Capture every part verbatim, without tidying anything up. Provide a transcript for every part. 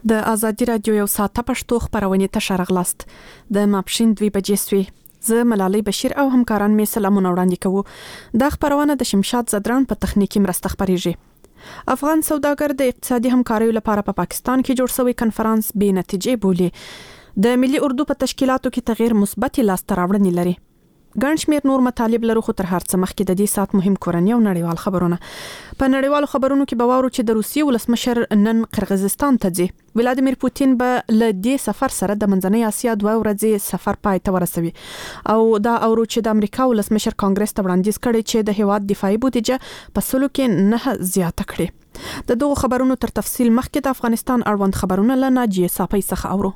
د ازادي رادیو یو ساعته پښتو خبرونه ته شارغلاست د ماپښین دوی بجې سوي. زه ملالۍ بشیر او همکاران می سلامونه وړاندې کوو. د خبرونه د شمشاد زدران په تخنیکی مرسته خبريږي. افغان سوداګر د اقتصادي همکاریو لپاره په پا پاکستان کې جوړ شوی کنفرانس بې نتیجې بولي. د ملي اردو په تشکیلاتو کې تغیر مثبت لاسته راوړنې لري. ګڼ شمېر نور مطالب لرو خو تر هر څه مخکې د دې سات مهم کورنۍ او نړیوال خبرونه. په نړیوالو خبرونو کې به واورو چې د روسیې ولسمشر نن قرغیزستان ته ځي. ولادیمیر پوتین به له دې سفر سره د منځنۍ اسیا دوه ورځې سفر پای ته ورسوي او دا اورو چې د امریکا ولسمشر کانګرس ته وړاندیز کړي چې د هیواد دفاعي بودیجه په سلو کې نه زیاته کړي. د دغو خبرونو تر تفصیل مخکې د افغانستان اړوند خبرونه له ناجیه صافی څخه اورو.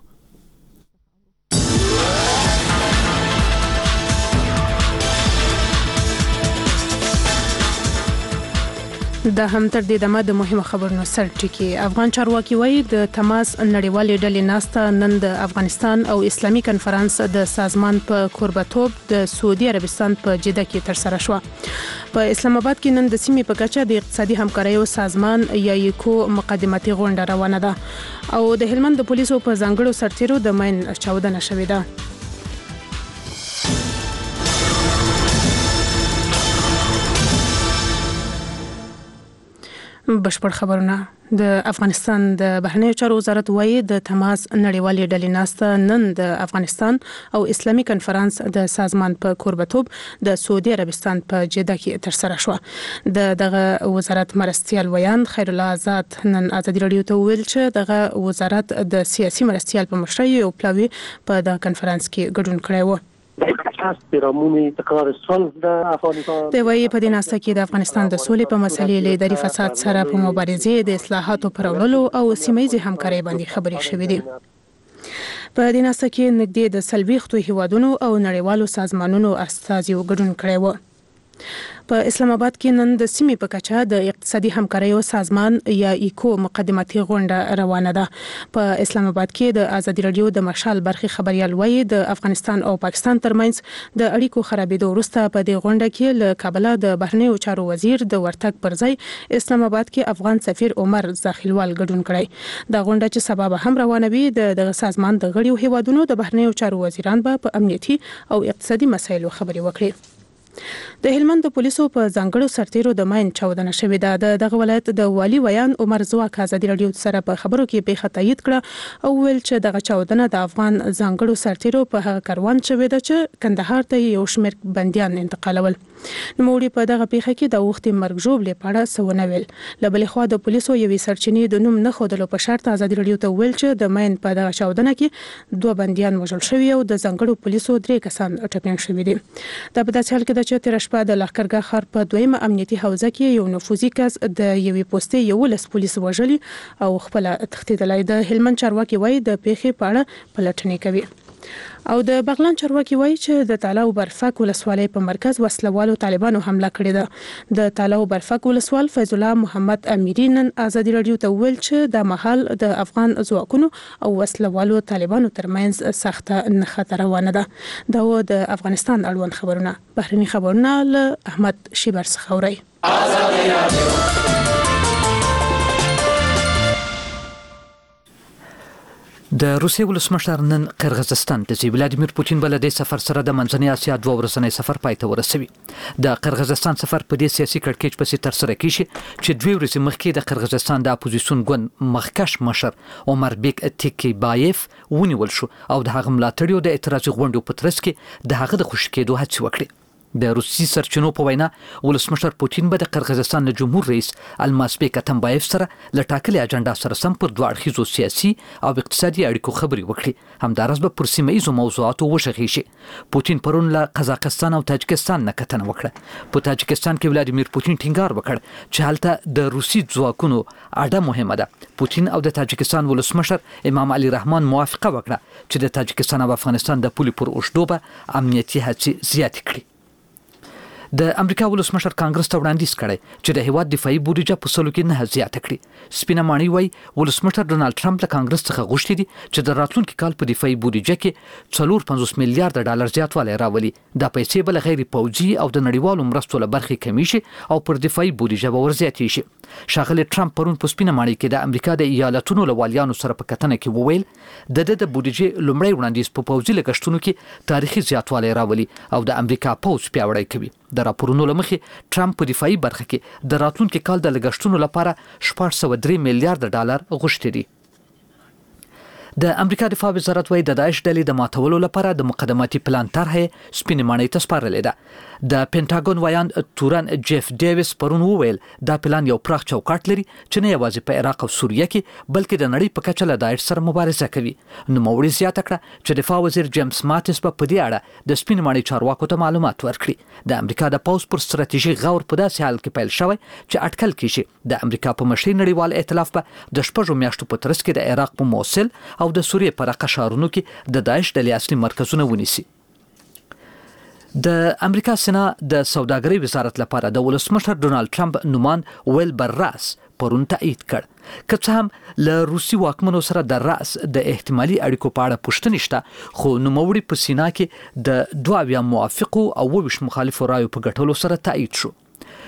د هم تر دې دمه د مهمه خبرونو سر ټکی. افغان چارواکي وایي د تماس نړیوالې ډلې ناسته نن د افغانستان او اسلامي کنفرانس د سازمان په کوربتوب د سعودي عربستان په جده کې تر سره شو. په اسلام آباد کې نن د سیمې په کچه د اقتصادي همکاریو سازمان یا یکو مقدماتي غونډه روانه ده او د هلمند د پولیسو په ځانګړو سرتیرو د ماین چاودنه شوې ده. بشپړ خبرونه. د افغانستان د بهرنیو چارو وزارت وایي د تماس نړیوالې ډلې ناسته نن د افغانستان او اسلامي کنفرانس د سازمان په کوربتوب د سعودي عربستان په جده کې تر سره شو. د دغه وزارت مرستیال ویان خیر الله آزاد نن ازادي رادیو ته ویل چې دغه وزارت د سیاسي مرستیال په مشرۍ یو پلاوی په د کنفرانس کې ګډون کړی و. د وایي په دې ناسته کې د افغانستان د سولې په مسلې له اداري فساد سره په مبارزې د اصلاحاتو پرولو او سیمایي همکارۍ باندې خبرې شوې دي. په دې ناسته کې نږدې د سلويختو هیوادونو او نړیوالو سازمانونو استازي ګډون کړي وو. په اسلام آباد کې نن د سیمې په کچه د اقتصادي همکاریو سازمان یا ایکو مقدماتي غونډه روانه ده. په اسلام آباد کې د ازادي رادیو د مشال برخي خبريال وایي د افغانستان او پاکستان ترمنځ د اړیکو خرابېدو وروسته په دې غونډه کې له کابل د بهرنیو چارو وزیر د ورتګ پر ځای اسلام آباد کې افغان سفیر عمر زاخیلوال ګډون کړی. دا غونډه چې سبب هم روانوي د دغه سازمان د غړیو هیوادونو د بهرنیو چارو وزیران به په امنیتي او اقتصادي مسایلو خبرې وکړي. د هلمند د پولیسو په ځانګړو سرتیرو د ماین چاودنه شوې ده. د دغه ولایت د والی ویان عمر زواک ازادي رادیو سره په خبرو کې به تایید کړه او ویل چې دغه چاودنه د افغان ځانګړو سرتیرو په هغه کاروان شوې ده چې کندهار ته یو شمېر بنديان انتقالول. نوموړي په دغه پیښه کې د وخت مرګ ژوبلې پاړه سونه ویل. لبلې خو د پولیسو یوې سرچینې د نوم نه خودلو په شرط ازادي رادیو ته ویل چې د ماین په دغه چاودنه کې دوه بنديان وژل شوي او د ځانګړو پولیسو درې کسان ټپيان شوي دي. دا په داسې حال کې ده چې تیر شپه د لښکرګاه ښار په دویمه امنیتي حوزه کې یو نفوذي کس د یوې پوستې یولس پولیس وژلي او خپل تښتېدلی. د هلمند چارواکي وایي د پیښې په اړه پلټنې کوي. او د بغلان چارواکي وایي چې د تالاو برفک ولسوالۍ په مرکز وسلوالو طالبانو حمله کړې ده. د تالاو برفک ولسوال فیض الله محمد امیری نن ازادي رادیو ته ویل چې د محل د افغان ځواکونو او وسلوالو طالبانو ترمنځ سخته نښته روانه ده. دا و د افغانستان اړوند خبرونه. بهرني خبرونه له احمد شیبر څخه اورئ. ازادي رادیو د روسیې ولسمشر نن قرغیزستان ته ځي. ولادیمیر پوتین بل د سفر سره د منځنۍ اسیا دوه ورځنی سفر پای ته ورسوي. د قرغیزستان سفر په دې سیاسي کړکېچ پسې تر سره کیږي چې دوه ورځې مخکې د قرغیزستان د اپوزیسیون ګوند مخکش مشر عمر بیک تیکیبایف ونیول شو او د هغه ملاتړیو د اعتراضي غونډو په ترڅ کې د هغه د خوشی کېدو هڅې وکړې. د روسي سرچینو په وینا ولسمشر پوتین به د قرغیزستان د جمهور رئیس المازبیک اتمبایف سره له ټاکلې اجنډا سره سم پر دوه اړخیزو سیاسي او اقتصادي اړیکو خبرې وکړي. همدارس به پر سیمه ایزو موضوعاتو وشغېږي. پوتین پرون له قزاقستان او تاجکستان نه کتنه وکړه. په تاجکستان کې ولادیمیر پوتین ټینګار وکړ چې هلته د روسي ځواکونو اډه مهمه ده. پوتین او د تاجکستان ولسمشر امام علي رحمان موافقه وکړه چې د تاجکستان او افغانستان د پولې پر اوږدو به امنیتي هڅې زیاتې کړي. د امریکا ولسمشر کانګرس ته وړاندیز کړی چې د هیواد دفاعي بودیجه په سلو کې نه زیاته کړي. سپینه ماڼۍ وایي ولسمشر ډونالد ټرمپ له کانګرس څخه غوښتي دي چې د راتلونکي کال په دفاعي بودیجه کې څلور پنځوس میلیارډ ډالر زیاتوالی راولي. دا پیسې به له غیر پوځي او د نړیوالو مرستو له برخې کمې شي او پر دفاعي بودیجه به ورزیاتې شي. ښاغلی ټرمپ پرون په سپینه ماڼۍ کې د امریکا د ایالتونو له والیانو سره په کتنه کې وویل د د د بودیجې لومړی وړاندیز په پوځي لګښتونو کې تاریخي زیاتوالی راولي او د امریکا پوځ پیاوړی کوي. د راپورونو له مخې ټرمپ په دفاعي برخه کې د راتلونکي کال د لګښتونو لپاره شپږ سوه درې میلیارډ ډالر غوښتي دي. د امریکا دفاع وزارت وايي د داعش ډلې د ماتولو لپاره د مقدماتي پلان طرحه سپینې ماڼۍ ته سپارلې ده. د پینټاګون وایان تورن جیف ډیویس پرون وویل دا پلان یو پراخ چوکاټ لري چې نه یوازې په عراق او سوریه کې بلکې د نړۍ په کچه له داعش سره مبارزه کوي. نوموړي زیاته کړه چې دفاع وزیر جیمز ماتس په دې اړه د سپینې ماڼۍ چارواکو ته معلومات ورکړي. د امریکا د پوځ پر ستراتیژي غور په داسې حال کې پیل شوی چې اټکل کیږي د امریکا په مشرۍ نړیوال ائتلاف په د شپږو میاشتو په ترڅ کې د عراق په موصل او د سوریې په رقه ښارونو کې د داعش ډلې اصلي مرکزونه ونیسي. د امریکا سنا د سوداګرۍ وزارت لپاره د ولسمشر ډونالد ټرمپ نومان ویلبر راس پرون تایید کړ. که څه هم له روسي واکمنو سره د راس د احتمالي اړیکو په اړه پوښتنې شته، خو نوموړي په سینا کې د دوه اویا موافقو او اوه ویشت مخالفو رایو په ګټلو سره تایید شو.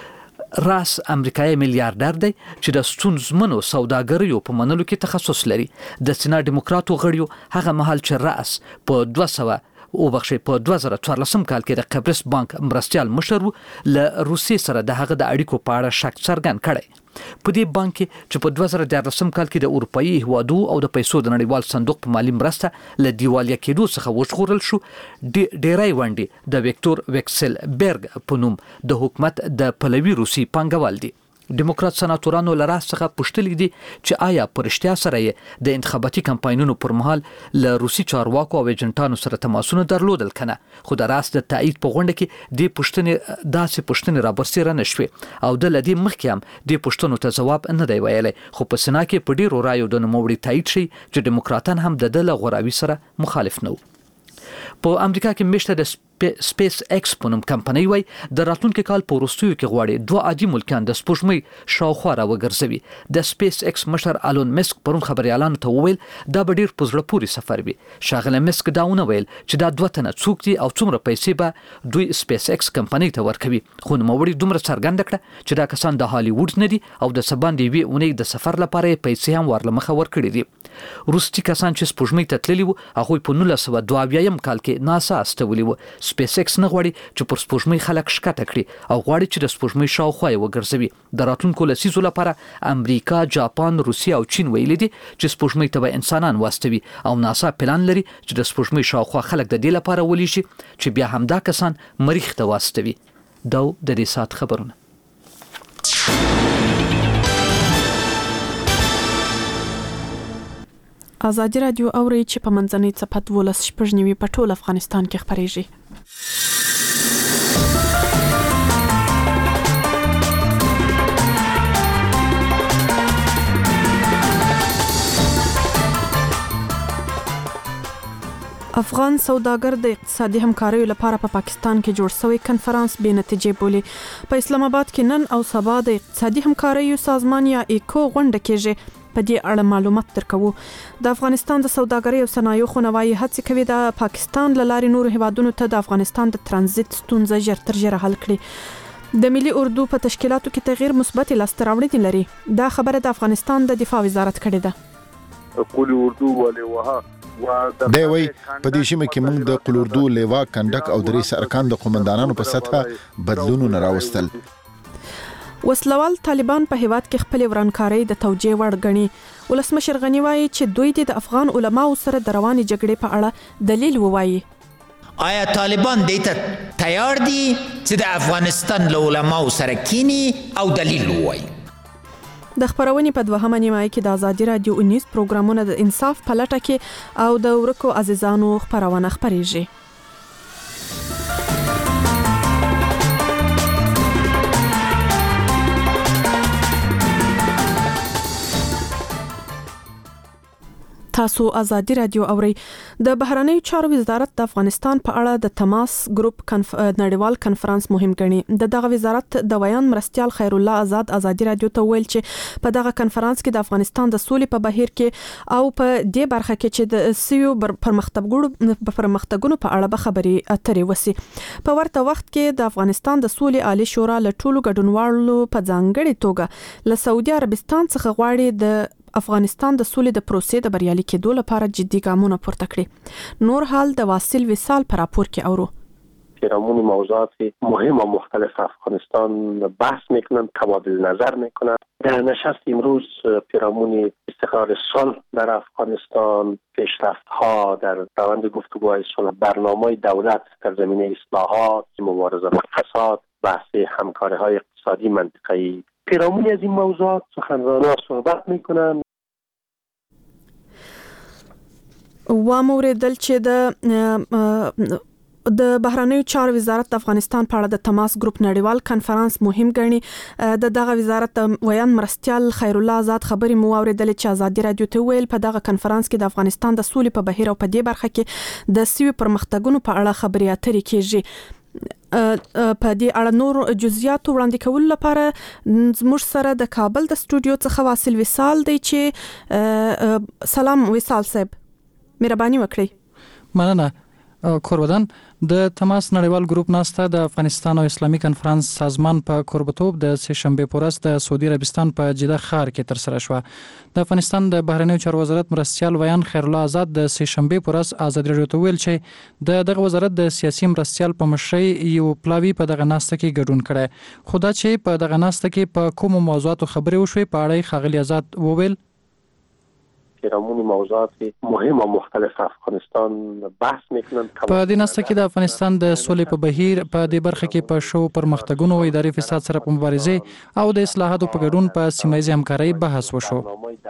راس امریکایي میلیارډر دی چې د ستونزمنو سوداګریو په منلو کې تخصص لري. د سنا ډیموکراتو غړیو هغه مهال چې راس په دوه سوه او بخښي په دوه زره څوارلسم کال کې د قبرص بانک مرستيال مشر له روسیې سره د هغه د اړیکو په اړه شک څرګند کړي. په دې بانک کې چې په دوه زره دیارلسم کال کې د اروپאי هوادو او د پیسو د نړیوال صندوق په مالی مرسته له دیوالیا کېدو څخه وژغورل شو، ډیری ونډې د ویکتور ویکسل برګ په نوم د حکومت د پلوي روسي پانګوال دي. ډیموکرات سناتورانو له راس څخه پوښتلي دي چې آیا پر رښتیا سره یې د انتخاباتي کمپاینونو پر مهال له روسي چارواکو او ایجنټانو سره تماسونه درلودل کنه. خو د راس د تایید په غونډه کې د پوښتنې داسې پوښتنې رابرسېره نشوي او د لدی مخکې هم د پوښتنو ته جواب نه دی ویلی. خو په سنا کې په ډیرو رایو د نوموړي تایید شي چې ډیموکراتان هم د د غوراوي سره مخالف نه وو. په امریکا کې مشته د سپیس ایکس په نوم کمپنۍ وای د راتلونکي کال په وروستیو کې غواړي دوه عادي ملکیان د سپوږمۍ شاوخوا را وګرځوي. د سپیس ایکس مشر آلون مسک پرون خبريالانو ته وویل دا به ډیر په زړه پورې سفر وي. ښاغلی مسک دا ونه ویل چې دا دوه تنه څوک دي او څومره پیسې به دوی سپیس ایکس کمپنۍ ته ورکوي، خو نوموړي دومره څرګنده کړه چې دا کسان د هالیوډ نه دي او د سبان دی وی اونۍ د سفر لپاره پیسې هم ورله مخه ورکړي دي. روسي کسان چې سپوږمۍ ته تللي وو هغوی په نولس سوه دوه اویایم کال کې ناسا استولي وو. سپیس ایکس نه غواړي چې پر سپوږمۍ خلک ښکته کړي او غواړي چې د سپوږمۍ شاوخوا یې وګرځوي. د راتلونکو لسیزو لپاره امریکا، جاپان، روسیه او چین ویلي دي چې سپوږمۍ ته به انسانان واستوي او ناسا پلان لري چې د سپوږمۍ شاوخوا خلک د دې لپاره ولېږي چې بیا همدا کسان مریخ ته واستوي. دا د دې سات خبرونه. ازادي رادیو اوري چې په منځنۍ څپه دولس شپږ نیوي په ټول افغانستان کې خبرېږي. افغان سوداګر د اقتصادي همکاریو لپاره په پا پاکستان کې جوړ شوی کنفرانس بې نتیجې بولي. په اسلام آباد کې نن او سبا د اقتصادي همکاریو سازمان یا ایکو غونډه کېږي. په دې اړه معلومات درکوو. د افغانستان د سوداګرۍ او صنایعو خونوایي هڅې کوي د پاکستان له لارې نورو هیوادونو ته د افغانستان د ترانزیت ستونزه ژر تر ژره حل کړي. د ملي اردو په تشکیلاتو کې تغییر مثبت لاسته راوړنې لري. دا خبره د افغانستان د دفاع وزارت کړې ده. قول اردو ولې وها دی وی په دې شمه کې موږ د قول اردو لیوا کنډک او درې سرکان د قومندانانو په سطحه بدلونونه راوستل. وسلوال طالبان په هیواد کې خپل ورانکاري د توجیه وړ ګڼي. ولسمشر غنی وایي چې دوی د افغان علماو سره د رواني جګړې په اړه دلیل ووایي. آیا طالبان دې ته تیار دي چې د افغانستان له علماو سره کینی او دلیل ووایي؟ د خبرونې په دوهمه نیمایي کې د ازادي رادیو نیوز پروګرامونه د انصاف په لټه کې او د ورکو عزیزانو خبرونه خبرېږي. تاسو ازادي رادیو اوري. د بهرنیو چارو وزارت د افغانستان په اړه د تماس ګروپ کنف... نړیوال کنفرانس مهم ګڼي. د دغه وزارت د ویان مرستيال خیر الله آزاد ازادي رادیو ته ویل چې په دغه کنفرانس کې د افغانستان د سولې په بهیر کې او په دې برخه کې چې د سیو پرمختګونو پرمختګونو په اړه به خبري اترې وسی. په ورته وخت کې د افغانستان د سولې عالی شورا له ټولو ګډونوالو په ځانګړي توګه له سعودي عربستان څخه غواړي د افغانستان د سولې د پروسې د بریالي کېدو لپاره جدي ګامونه پورته کړي. نور حال د واصل وصال پر راپور کې اورو. پیرامون موضوعات مهم و مختلف افغانستان بحث میکنند، تبادل نظر میکنند. در نشست امروز پیرامون استقرار صلح در افغانستان، پیشرفت ها در روند گفتگوهای صلح، برنامه دولت در زمینه اصلاحات، مبارزه با فساد، بحث همکاری های اقتصادی منطقه‌ای، پیرامون از این موضوعات سخنرانان صحبت میکنند. و موردل چې د د بهرنیو چارو وزارت د افغانستان په اړه د تماس ګروپ نړیوال کنفرانس مهم ګڼي. د دغه وزارت ویان مرستيال خیر الله آزاد خبري مو اوریدل چې ازادي رادیو ته ویل په دغه کنفرانس کې د افغانستان د سولې په بهیر او په دې برخه کې د سیو پرمختګونو په اړه خبري اترې کیږي. په دې اړه نور جزئیات وړاندې کول لپاره زموږ سره د کابل د استودیو څخه واصل وصال دی چې سلام وصال صاحب مهرباني وکړئ. مننه کوربدان. د تماس نړیوال ګروپ ناسته د افغانستان او اسلامي کنفرانس سازمان په کوربتوب د سه شنبه پورس د سعودي عربستان په جده ښار کې تر سره شو. د افغانستان د بهرنیو چارو وزارت مرستيال ویان خیر الله آزاد د سه شنبه پورس آزاد رادیو ته ویل چې د دغه وزارت د سیاسي مرستيال په مشرۍ یو پلاوی په دغه ناسته کې ګډون کړي. خو دا چې په دغه ناسته کې په کوم موضوعاتو خبرې وشوي په اړه خاغلی آزاد وویل. پیرامون موضوعات مهم و مختلف افغانستان بحث میکنند. په دې ناسته کې د افغانستان د سولې په بهیر په دې برخه کې په شو پرمختګونو او اداري فساد سره په مبارزه او د اصلاحاتو په ګډون په سیمه ییزه همکارۍ بحث وشو.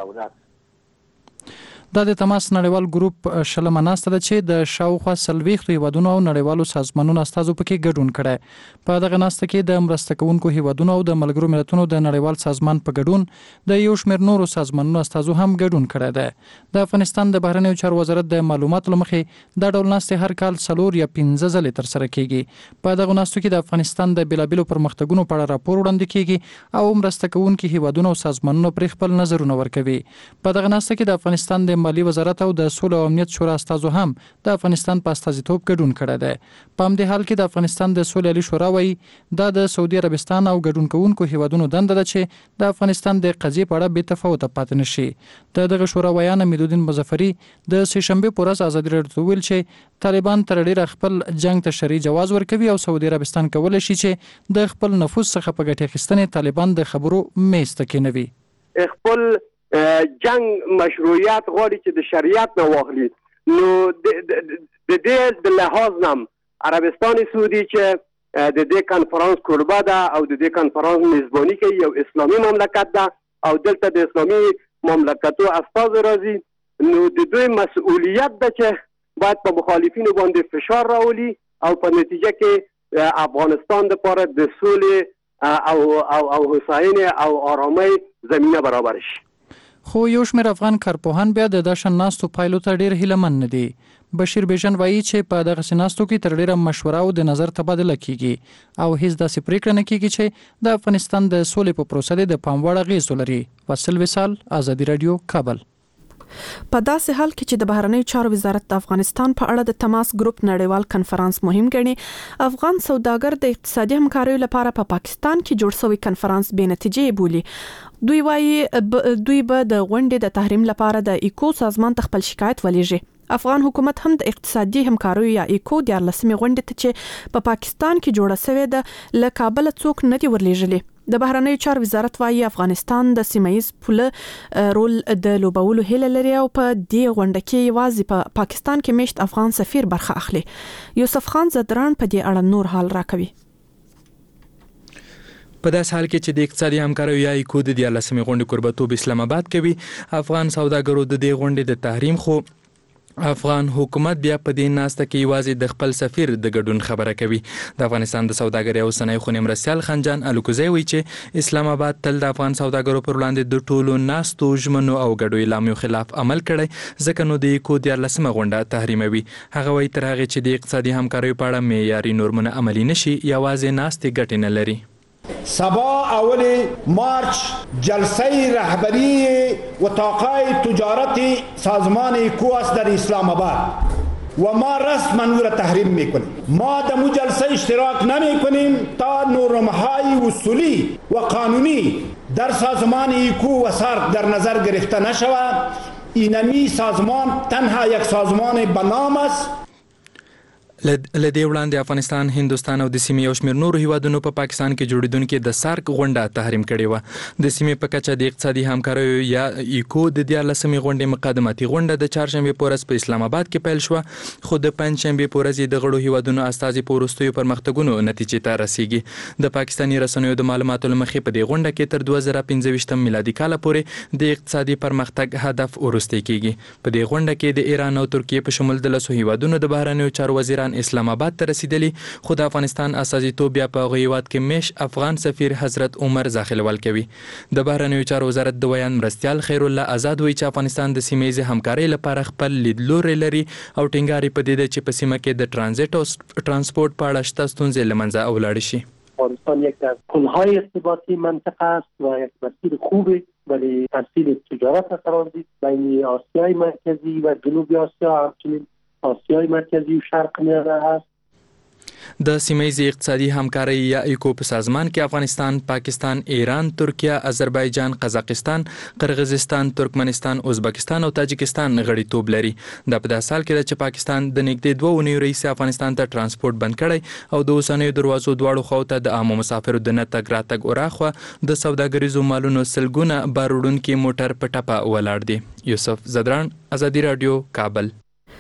دا د تماس نړیوال ګروپ شلمه ناسته ده چې د شاوخوا سلويختو هیوادونو او نړیوالو سازمانونو استازو پکې ګډون کړي. په دغه ناسته کې د مرسته کوونکو هیوادونو او د ملګرو ملتونو د نړیوال سازمان په ګډون د یو شمېر نورو سازمانونو استازو هم ګډون کړي ده. د افغانستان د بهرنیو چارو وزارت د معلوماتو لمخې دا ډول ناسته هر کال څلور یا پنځه ځلې تر سره کیږي. په دغه ناستو کې د افغانستان د بلابلو پرمختګونو په اړه راپور وړاندې کیږي او مرسته کوونکو هیوادونو او سازمانونو پر خپل نظرونه ورکوي. په دغه ناسته کې د افغانستان د مالی وزارت او د سولې او امنیت شورا استازو هم د افغانستان په استازیتوب ګډون کړی دی. په همدې حال کې د افغانستان د سولې عالی شورا وايي دا د سعودي عربستان او ګډون کوونکو هیوادونو دنده ده چې د افغانستان د قضیې په اړه بې تفاوت پاتې نشي. د دغه شورا ویان حمیدالدین مظفری د سه شنبه پورس ازادي رادیو ته ویل چې طالبان تر ډیره خپل جنگ ته شرعي جواز ورکوي او سعودي عربستان کولای شي چې د خپل نفوذ څخه په ګټه اخیستنې طالبان د خبرو میز ته کېنوي. خپل جنگ مشروعیت غواړي چې د شریعت نه واخلي. نو د دې د لحاظ نام عربستان سعودي چې د دې کنفرانس کوربه ده او د دې کنفرانس میزبانی کوي، یو اسلامي مملکت ده او دلته د اسلامي مملکتو استاد راځي. نو د دوی مسؤلیت ده چې باید په مخالفینو باندې فشار راولي او په نتیجه کې افغانستان لپاره د سولې او او او هوساینې او آرامۍ زمینه برابر شي. خو یو شمېر افغان کارپوهان بیا د داشن ناستو پایلو ته ډیر هیلهمن نه دي. بشیر بیژن وایي چې په دغه ناستو کې تر ډیره مشوره او د نظر تبادله کیږي او هیڅ داسې پریکړه نه کیږي چې د افغانستان د سولې په پروسه د پام وړ اغیز ولري. واصل وصال، ازادي رادیو، کابل. په داسې حال کې چې د بهرنیو چارو وزارت د افغانستان په اړه د تماس ګروپ نړیوال کنفرانس مهم ګڼي، افغان سوداګر د اقتصادي همکاریو لپاره په پا پاکستان کې جوړ شوی کنفرانس بې نتیجې بولي. دوی وایي دوی به د غونډې د تحریم لپاره د ایکو سازمان ته خپل شکایت ولېږي. افغان حکومت هم د اقتصادي همکاریو یا ایکو د لسمې غونډې ته چې په پاکستان کې جوړه شوې ده له کابل څوک نه دی ورلېږلي. د بهرنیو چارو وزارت وايي افغانستان د سیمایي پوله رول د لوبولو هیله لري او په دې غونډه کې یوازې په پا پاکستان کې مشت افغان سفیر برخه اخلي. یوسف خان زدران په دې اړه نور حال راکوي. په داس حال کې چې د اقتصادي همکاریو یا ایکو د لسمې غونډې کوربتوب اسلام آباد کوي، افغان سوداګرو د دې غونډې د تحریم خو افغان حکومت بیا په دې ناسته کې یوازې د خپل سفیر د ګډون خبره کوي. د افغانستان د سوداګرۍ او صنایع خونې مرستیال خنجان الکوزی وایي چې اسلام آباد تل د افغان سوداګرو پر وړاندې د ټولو ناستو ژمنو او ګډو اعلامیو خلاف عمل کړی، ځکه نو د ایکو دیارلسمه غونډه تحریموي. هغه وایي تر هغې چې د اقتصادي همکاریو په اړه معیاري نورمونه عملي نشي یوازې ناستې ګټې نه لري. سبا اول مارچ جلسه رهبری و تاقای تجارت سازمان ایکواس در اسلام آباد و ما رسما او را تحریم میکنیم. ما در مو جلسه اشتراک نمیکنیم تا نرمهای اصولی و قانونی در سازمان ایکو و سارک در نظر گرفته نشود. اینمی سازمان تنها یک سازمان بنام است. لدې وړاندې افغانستان، هندوستان او د سیمې یو شمېر نورو هیوادونو په پاکستان کې جوړېدونکې د سارک غونډه تحریم کړې وه. د سیمې په کچه د اقتصادي همکاریو یا ایکو د دیارلسمې غونډې مقدماتي غونډه د چهارشنبې په ورځ په اسلام آباد کې پیل شوه، خو د پنجشنبې په ورځ یې د غړو هیوادونو استازي په وروستیو پرمختګونو نتیجې ته رسیږي. د پاکستاني رسنیو د معلوماتو له مخې په دې غونډه کې تر دوه زره پنځه ویشتم میلادي کاله پورې د اقتصادي پرمختګ هدف وروستی کیږي. په دې غونډه کې د ایران او ترکیې په شمول د لسو هیوادونو د بهرنیو چارو وزیران اسلام آباد ته رسیدلی، خو د افغانستان استازیتوب بیا په هغه هیواد کې میش افغان سفیر حضرت عمر زاخلول کوي. د بهرنیو چارو وزارت د ویان مرستیال خیر الله آزاد وایي چې افغانستان د سیمه ییزې همکارۍ لپاره خپل لیدلوری لري او ټینګار په دې ده چې په سیمه کې د ترانزیت او ترانسپورت په اړه شته ستونزې له منځه ولاړې شي. افغانستان یک از پل‌های ارتباطی منطقه است و یک مسیر خوبی برای تسهیل تجارت ترانزیت بین آسیای مرکزی و جنوب آسیا، همچنین آسیای مرکزی و شرق میانه است. د سیمه‌ییزې اقتصادي همکارۍ یا ایکو په سازمان کې افغانستان، پاکستان، ایران، ترکیه، آذربایجان، قزاقستان، قرغیزستان، ترکمنستان، ازبکستان او تاجکستان غړیتوب لري. دا په داسې حال کې ده چې پاکستان د نږدې دوه اونیو راهیسې افغانستان ته ترانسپورت بند کړی او د اوسنیو دروازو دواړو خواو ته د عامو مسافرو د نه تګ راتګ وراخوا د سوداګریزو مالونو سلګونه بار وړونکي موټر په ټپه ولاړ دي. یوسف زدران، ازادي رادیو، کابل.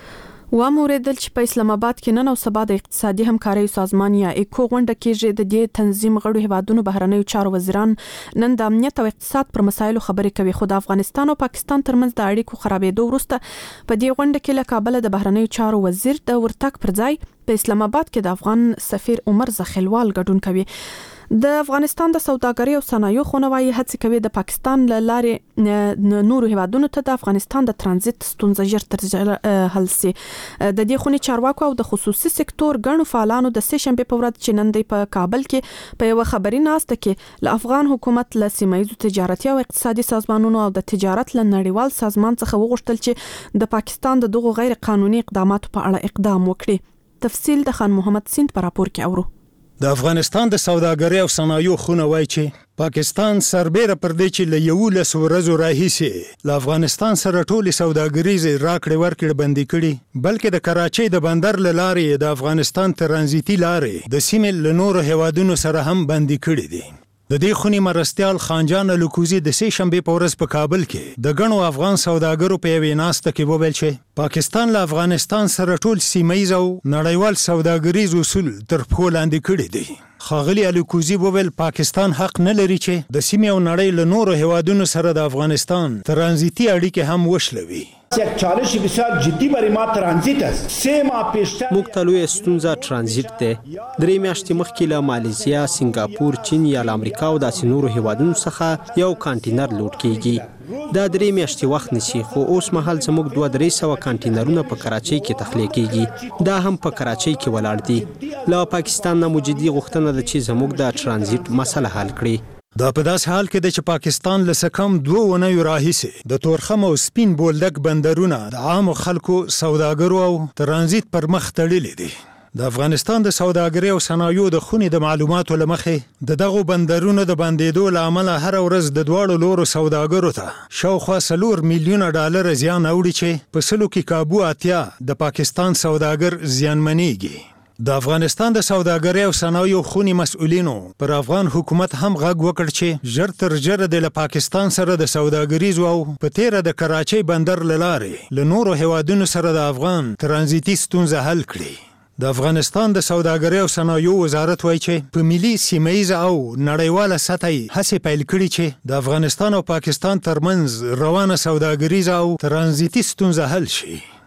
و موریدل چې په اسلام آباد کې نن او سبا د اقتصادي همکاریو سازمان یا ایکو غونډه کېږي. د دې تنظیم غړو هیوادونو بهرنیو چارو وزیران نن د امنیت او اقتصاد پر مسایلو خبرې کوي، خو د افغانستان او پاکستان ترمنځ د اړیکو خرابېدو وروسته په دې غونډه کې له کابل د بهرنیو چارو وزیر د ورتګ پر ځای په اسلام آباد کې د افغان سفیر عمر زاخلوال ګډون کوي. د افغانستان د سوداګرۍ او صنایعو خونه وايي هڅې کوي د پاکستان له لارې نورو هیوادونو ته د افغانستان د ترانزیت ستونزه ژر تر ژره حل شي. د دې خونې چارواکو او د خصوصي سکتور ګڼو فعالانو د سه شنبې په ورځ چې نن دی په کابل کې په یوه خبري ناسته کې له افغان حکومت له سیمه ییزو تجارتي او اقتصادي سازمانونو او د تجارت له نړیوال سازمان څخه وغوښتل چې د پاکستان د دغو غیر قانوني اقداماتو په اړه اقدام وکړي. تفصیل د خان محمد سیند په راپور کې اورو. د افغانستان د سوداګرۍ او صنایعو خونه وایي چې پاکستان سربېره پر دې چې له یولسو ورځو راهیسې له افغانستان سره ټولې سوداګریزې راکړې ورکړې بندي کړي، بلکې د کراچۍ د بندر له لارې د افغانستان ترانزیتي لارې د سیمې له نورو هیوادونو سره هم بندي کړي دي. د دې خونې مرستیال خانجان الکوزي د سه شنبې په ورځ په کابل کې د ګڼو افغان سوداګرو په یوې ناسته کې وویل چې پاکستان له افغانستان سره ټول سیمه ییز او نړیوال سوداګریز اصول تر پښو لاندې کړي دي. خاغلی الکوزي وویل پاکستان حق نه لري چې د سیمې او نړۍ له نورو هیوادونو سره د افغانستان ترانزیتي اړیکې هم وشلوي. یک چالش بسیار جدی برای ما ترانزیت است. سه ماه پیشتر موږ ته لویه ستونزه ترانزیت ده. درې میاشتې مخکې له مالیزیا، سنگاپور، چین یا له امریکا او داسې نورو هیوادونو څخه یو کانټینر لوډ کیږي. دا درې میاشتې وخت نیسي، خو اوس مهال زموږ دوه درې سوه کانټینرونه په کراچۍ کې تخلیه کیږي. دا هم په کراچۍ کې ولاړ دي. له پاکستان نه مجدي غوښتنه ده چې زموږ د ترانزیت مسله حل کړي. دا په داسې حال کې ده چې پاکستان له څه کم دوه اونیو راهیسې د تورخم او سپین بولدک بندرونه د عامو خلکو، سوداګرو او ترانزیت پر مخ تړلي دي. د افغانستان د سوداګرۍ او صنایعو د خونې د معلوماتو له مخې د دغو بندرونو د بندېدو له امله هره ورځ د دواړو لورو سوداګرو ته شاوخوا څلور میلیونه ډالره زیان اوړي چې په سلو کې کابو اتیا د پاکستان سوداګر زیانمنېږي. د افغانستان د سوداګرۍ او صنایعو خونې مسؤلینو پر افغان حکومت هم غږ وکړ چې ژر تر ژره د له پاکستان سره د سوداګریزو او په تیره د کراچۍ بندر له لارې له نورو هیوادونو سره د افغان ترانزیتي ستونزه حل کړي. د افغانستان د سوداګرۍ او صنایعو وزارت وایي چې په ملي، سیمه‌ییزه او نړیواله سطح یې هڅې پیل کړي چې د افغانستان او پاکستان ترمنځ روانه سوداګریزه او ترانزیتي ستونزه حل شي.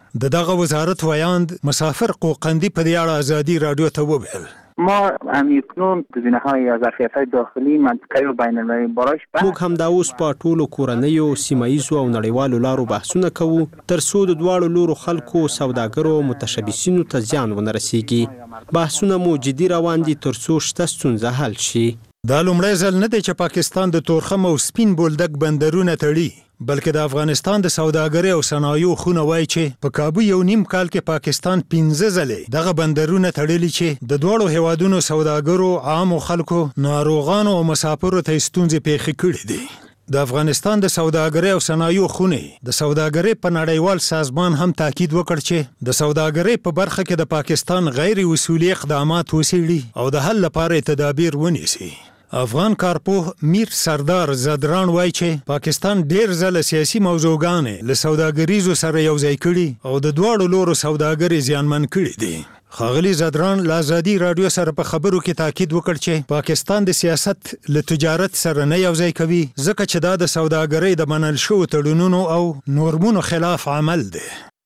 د دغه وزارت ویاند مسافر قوقندی په دې اړه ازادي رادیو ته وویل ما همیکنون گزینه‌های ظرفیت‌های داخلی منطقه‌ای و بین‌المللی براش موږ هم دا اوس په ټولو کورنیو سیمایي او نړیوالو لارو بحثونه کوو تر څو د دواړو لورو خلکو سوداګرو متشبثینو ته زیان ونه رسیږي. بحثونه مو جدي روان دي تر څو شته ستونزه حل شي. دا لومړی ځل نه دی چې پاکستان د تورخم او سپین بولدک بندرونه تړي بلکې د افغانستان د سوداګرۍ او صنایعو خونه وایي چې په کابو یو نیم کال کې پاکستان پنځه ځلې دغه بندرونه تړلي چې د دواړو هیوادونو سوداګرو عامو خلکو ناروغانو او مسافرو ته ستونزې پیښې کړې دي. د افغانستان د سوداګرۍ او صنایعو خونه د سوداګرۍ په نړیوال سازمان هم تاکید وکړ چې د سوداګرۍ په برخه کې د پاکستان غیر اصولي اقدامات وڅېړي او د حل لپاره تدابیر ونیسي. افغان کارپوه میر سردار زدران وایي چې پاکستان ډیر ځله سیاسي موضوعګانې له سوداګریزو سره یوځای کړي او د دواړو لورو سوداګري زیانمن کړي دي. ښاغلي زدران له ازادي رادیو سره په خبرو کې تاکید وکړ چې پاکستان د سیاست له تجارت سره نه یوځای کوي ځکه چې دا د سوداګرۍ د منل شوو تړونونو او نورمونو خلاف عمل دی.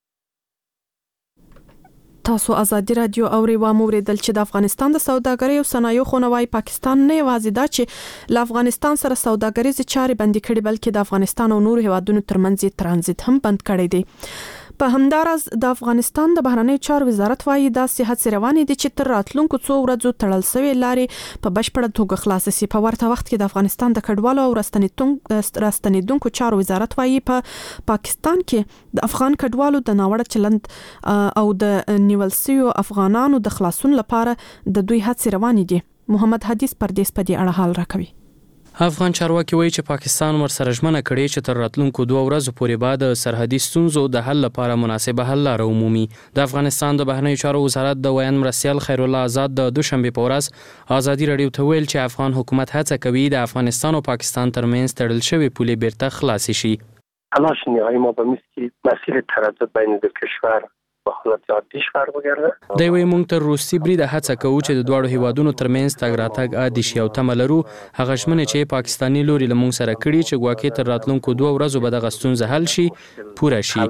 تاسو ازادي رادیو اوري و موریدل چې د افغانستان د سوداګرۍ او صنایعو خونوای پاکستان نه یوازې دا چې له افغانستان سره سوداګریزي چارې بندي کړي بلکې د افغانستان او نورو هیوادونو ترمنځ ترانزیت هم بند کړی دی. په همداراز د افغانستان د بهرنیو چارو وزارت وايي دا صحت روانې دي چې تر راتلونکو څو ورځو تړل شوی لارې په بشپړه توګه خلاص شي. په ورته وخت کې د افغانستان د کډوالو او راستنیدونکو چارو وزارت وايي په پا پاکستان کې د افغان کډوالو د ناوړه چلند او د نیول شویو افغانانو د خلاصون لپاره د دوی هڅې روانې دي. محمد حدیث پردیس په دې اړه حال راکوي. افغان چارواکي وایي چې پاکستان ورسره ژمنه کړې چې تر راتلونکو دوه ورځو پورې به د سرحدي ستونزو د حل لپاره مناسبه حل لاره ومومي. د افغانستان د بهرنیو چارو وزارت د ویان مرستیال خیرالله آزاد د دوشنبه په ورځ ازادي رادیو ته ویل چې افغان حکومت هڅه کوي د افغانستان او پاکستان ترمنځ تړل شوی پولې بیرته خلاص شي. تلاش نهایی ما به مثل مسیر تردد بین دو کشور به حالت عادی شهر بگرده. د وی مونږ تر روسي برید هڅه کوو چې د دواړو هیوادونو ترمنځ تګ راتګ عادي شي او تمه لرو هغه ژمنې چې پاکستاني لوري له مونږ سره کړي چې ګواکې تر راتلونکو دوه ورځو به دغه ستونزه حل شي پوره شي.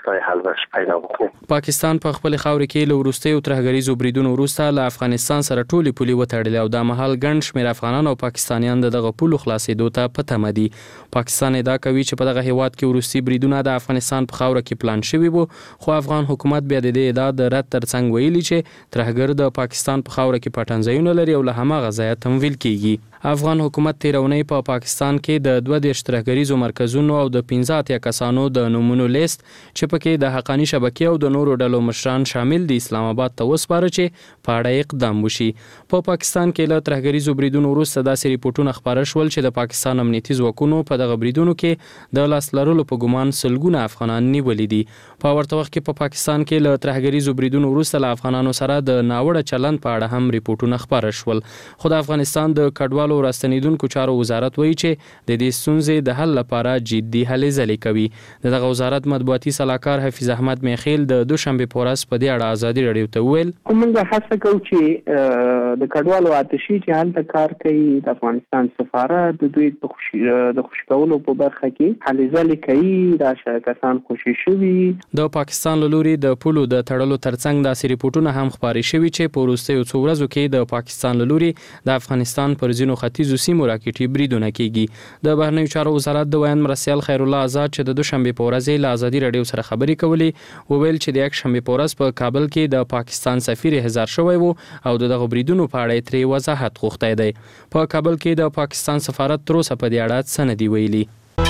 پاکستان په خپل خاور کې له وروستیو ترهګریزو بریدونو وروسته له افغانستان سره ټولې پولې وتړلې او د مهال ګڼ شمېر افغانان او پاکستانیان دغه پولو خلاصېدو ته په تمه دي. پاکستان ادعا کوي چې په دغه هیواد کې وروستي بریدونه د افغانستان په خاور کې پلان شوي وو خو افغان حکومت بیا د دې ادعا د رد ترڅنګ ویلي چې ترهګر د پاکستان په خاور کې پټنځایونه لري او له هماغه ځایه تمویل کیږي. افغان حکومت تیرونی په پا پاکستان کې د دوه دیرش ترهګریزو مرکزونو او د پنځه اتیا کسانو د نومونو لیست چې پکې د حقانی شبکې او د نورو ډلو مشران شامل دي اسلام آباد ته وسپاره چې په اړه اقدام وشي. په پا پاکستان کې له ترهګریزو بریدونو وروسته داسې ریپورتونه خپاره شول چې د پاکستان امنیتي ځواکونو په دغه بریدونو کې د لاس لرلو په ګمان سلګونه افغانان نیولي دي. په ورته وخت کې په پا پاکستان کې له ترهګریزو بریدونو وروسته له افغانانو سره د ناوړه چلند په اړه هم ریپورتونه خپاره شول. خو د افغانستان د کډوالو راستنیدونکو چارو وزارت وایي چې د دې ستونزې د حل لپاره جدي هلې ځلې کوي. د دغه وزارت مطبوعاتي سلاکار حفیظ احمد میخیل د دوشنبه په ورځ په دې اړه ازادي رادیو ته وویل موږ هڅه کوو چې د کډوالو آتشي چې هلته کار کوي د افغانستان سفارت د دوی د خوشي د خوشي کولو په برخه کې هلې ځلې کوي دا کسان خوشي شوي. د پاکستان له لوري د پولو د تړلو ترڅنګ داسې ریپورتونه هم خپاره شوي چې په وروستیو څو ورځو کې د پاکستان له لوري د افغانستان پر ځینو ختیځو سیمو راکټي بریدونه کیږي. د بهرنیو چارو وزارت د ویان مرستیال خیرالله آزاد چې د دوشنبه په ورځ له ازادي رادیو سره خبرې کولې وویل چې د یک شنبه په ورځ په کابل کې د پاکستان سفیر هزار شوی وو او دغه بریدونو په اړه ترې وضاحت غوښتی دی. په کابل کې د پاکستان سفارت تر اوسه په دې اړه څه نه دی ویلي.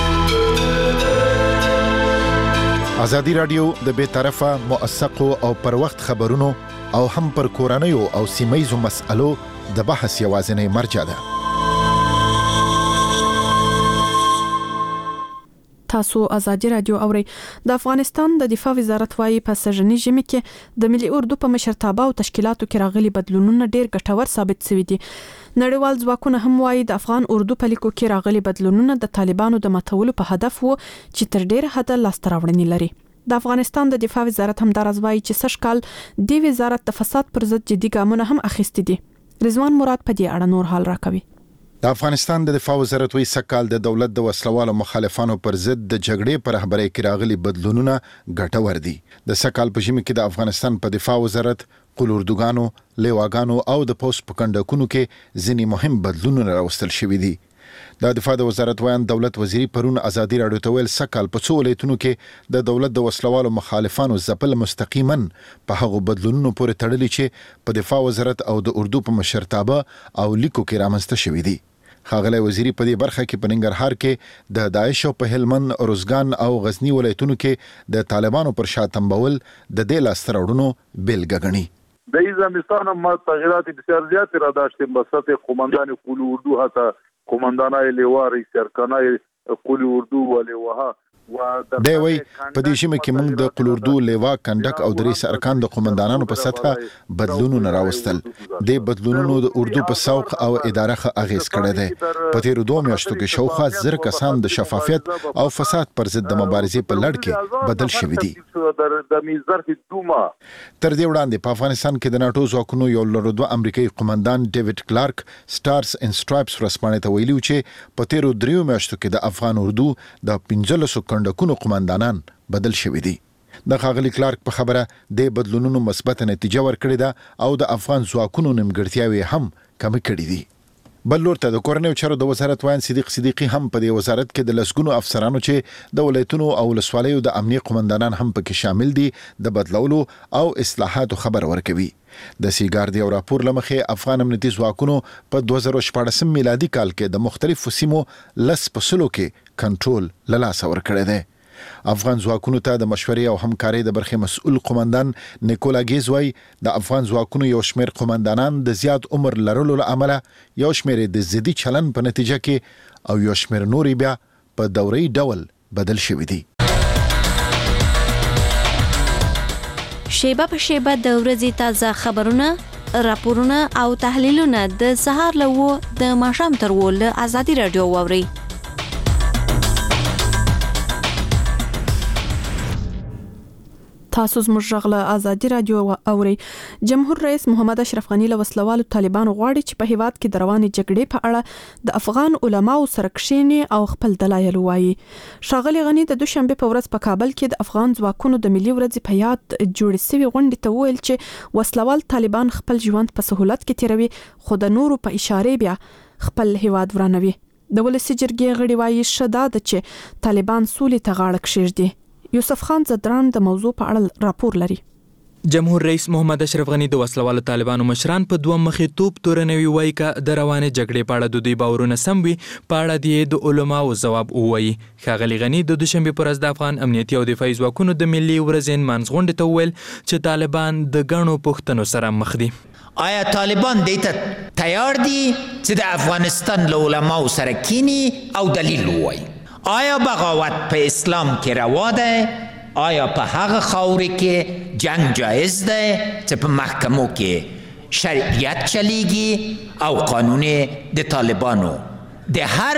ازادي رادیو د بې طرفه موثقو او پر وخت خبرونو او هم پر کورنیو او سیمایزو مسألو د بحث یوازینی مرجع ده. تاسو ازادي رادیو اوري. د افغانستان د دفاع وزارت وايي په سژنی ژمي کې د ملي اردو په مشرتابه او تشکیلاتو کې راغلي بدلونونه ډیر ګټور ثابت شوي دي. نړیوال ځواکونه هم وايي د افغان اردو په لیکو کې راغلي بدلونونه د طالبانو د ماتولو په هدف وو چې تر ډیره حد لاسته راوړنې لري. د افغانستان د دفاع وزارت هم دا راځي چې سږ کال د وزارت د فساد پر ضد جدي ګامونه هم اخیستي دي. رضوان مراد په دې اړه نور حال راکوي. د افغانستان د دفاع وزارت وایي سږ د دولت د وسلوالو مخالفانو پر ضد د جګړې پر رهبرۍ کې راغلي بدلونونه ګټور دي. د سږ په ژمي کې د افغانستان په دفاع وزارت قلوردوګانو، لیواګانو او د پوسټ په کنډکونو کې ځینې مهم بدلونونه راوستل شوي دي. د دفاع د وزارت ویان دولت وزیري پرون ازادي راډیو ته ویل سږ په څو ولایتونو کې د دولت د وسلوالو مخالفانو ځپل مستقیما په هغو بدلونونو پورې تړلي چې په دفاع وزارت او د اردو په مشرتابه او لیکو کې رامنځته شوي دي. ښاغلی وزیري په دې برخه کې په ننګرهار کې د داعش په هلمند، روزګان او غزنی ولایتونو کې د طالبانو پر شا تنبول د دې لاسته راوړنو بیلګه ګڼي. در این زمستان ما تغییرات بسیار زیادی را داشتیم به سطح قماندان قول اردو حتی قماندانای لیوا، رئیس ارکانای قول اردو و لیواها دی وی په دې ژمه کې موږ د قول اردو، لیوا، کنډک او د رئیس ارکان د قماندانانو په سطحه بدلونونه راوستل. د بدلونونو د اردو په سوق او اداره ښه اغیز کړی دی. په تیرو دوه میاشتو کې شاوخوا زر کسان د شفافیت او فساد پر ضد د مبارزې په لړ کې بدل شوي دي. تر دې وړاندې په افغانستان کې د ناټو ځواکونو یو لرو دوه امریکایي قماندان ډیوډ کلارک سټارز ان سټرایپس ورسپانې ته ویلي چې په تیرو دریو میاشتو کې د افغان اردو د پنځلسو کنډکونو قماندانان بدل شوي دي. د ښاغلي کلارک په خبره د بدلونونو مثبت نتیجه ورکړې ده او د افغان ځواکونو نیمګړتیاوې هم کمې کړې دي. بل لور ته د کورنیو چارو د وزارت وایي صدیق صدیقي هم په دې وزارت کې د لسګونو افسرانو چې د ولایتونو او ولسوالیو د امنیه قماندانان هم پکې شامل دي د بدلولو او اصلاحاتو خبر ورکوي. د سیګاردي او راپور لمخې افغان امنیتي ځواکونو په دوه زره شپاړسم میلادي کال کې د مختلفو سیمو لس په سلو کې کنټرول له لاسه ورکړی دی. افغان ځواکونو ته د مشورې او همکارۍ د برخې مسؤل قماندان نیکولا ګیز وایي د افغان ځواکونو یو شمېر قماندانان د زیات عمر لرلو له امله یو شمېر د ضدي چلن په نتیجه کې او یو شمېر نورې بیا په دوري ډول بدل شوي دي. شیبه په شیبه د ورځې تازه خبرونه، راپورونه او تحلیلونه د سهار له وو د ماښام تر وو له ازادي راډیو واورئ. تاسو زموږ غږ له ازادي راډیو اورئ. جمهور رئیس محمد اشرف غنی له وسلوالو طالبانو غواړي چې په هیواد کې د روانې جګړې په اړه د افغان علماو سره کښیني او خپل دلایل ووایي. ښاغلي غنی د دوشنبه په ورځ په کابل کې د افغان ځواکونو د ملي ورځې په یاد جوړې شوې غونډې ته وویل چې وسلوال طالبان خپل ژوند په سهولت کې تیروي خو د نورو په اشاره بیا خپل هیواد ورانوي. د ولسي جرګې غړي وایي ښه ده چې طالبان سولې ته غاړه کښېږدي. یوسف خان زدران د موضوع په اړه راپور لري. جمهور رئیس محمد اشرف غنی د وسلوالو طالبانو مشران په دوه مخې توپ تورنوي وایي چې د روانې جګړې په اړه د دوی باورونه سم وي په اړه دی د علماو ځواب ووایي. ښاغلي غنی د دوشنبه پر ورځ د افغان امنیتي او دفاعي ځواکونو د ملي ورځې نمانځ غونډې ته وویل چې طالبان د ګڼو پوښتنو سره مخ دي. آیا طالبان دیته تیار دي چې د افغانستان له علماو سره کینی او دلیل ووایي؟ آیا بغاوت په اسلام کې روا ده؟ آیا په هغه خاورې کې جنگ جایز ده چې په محکمو کې شریعت چلیږي او قانون د طالبانو د هر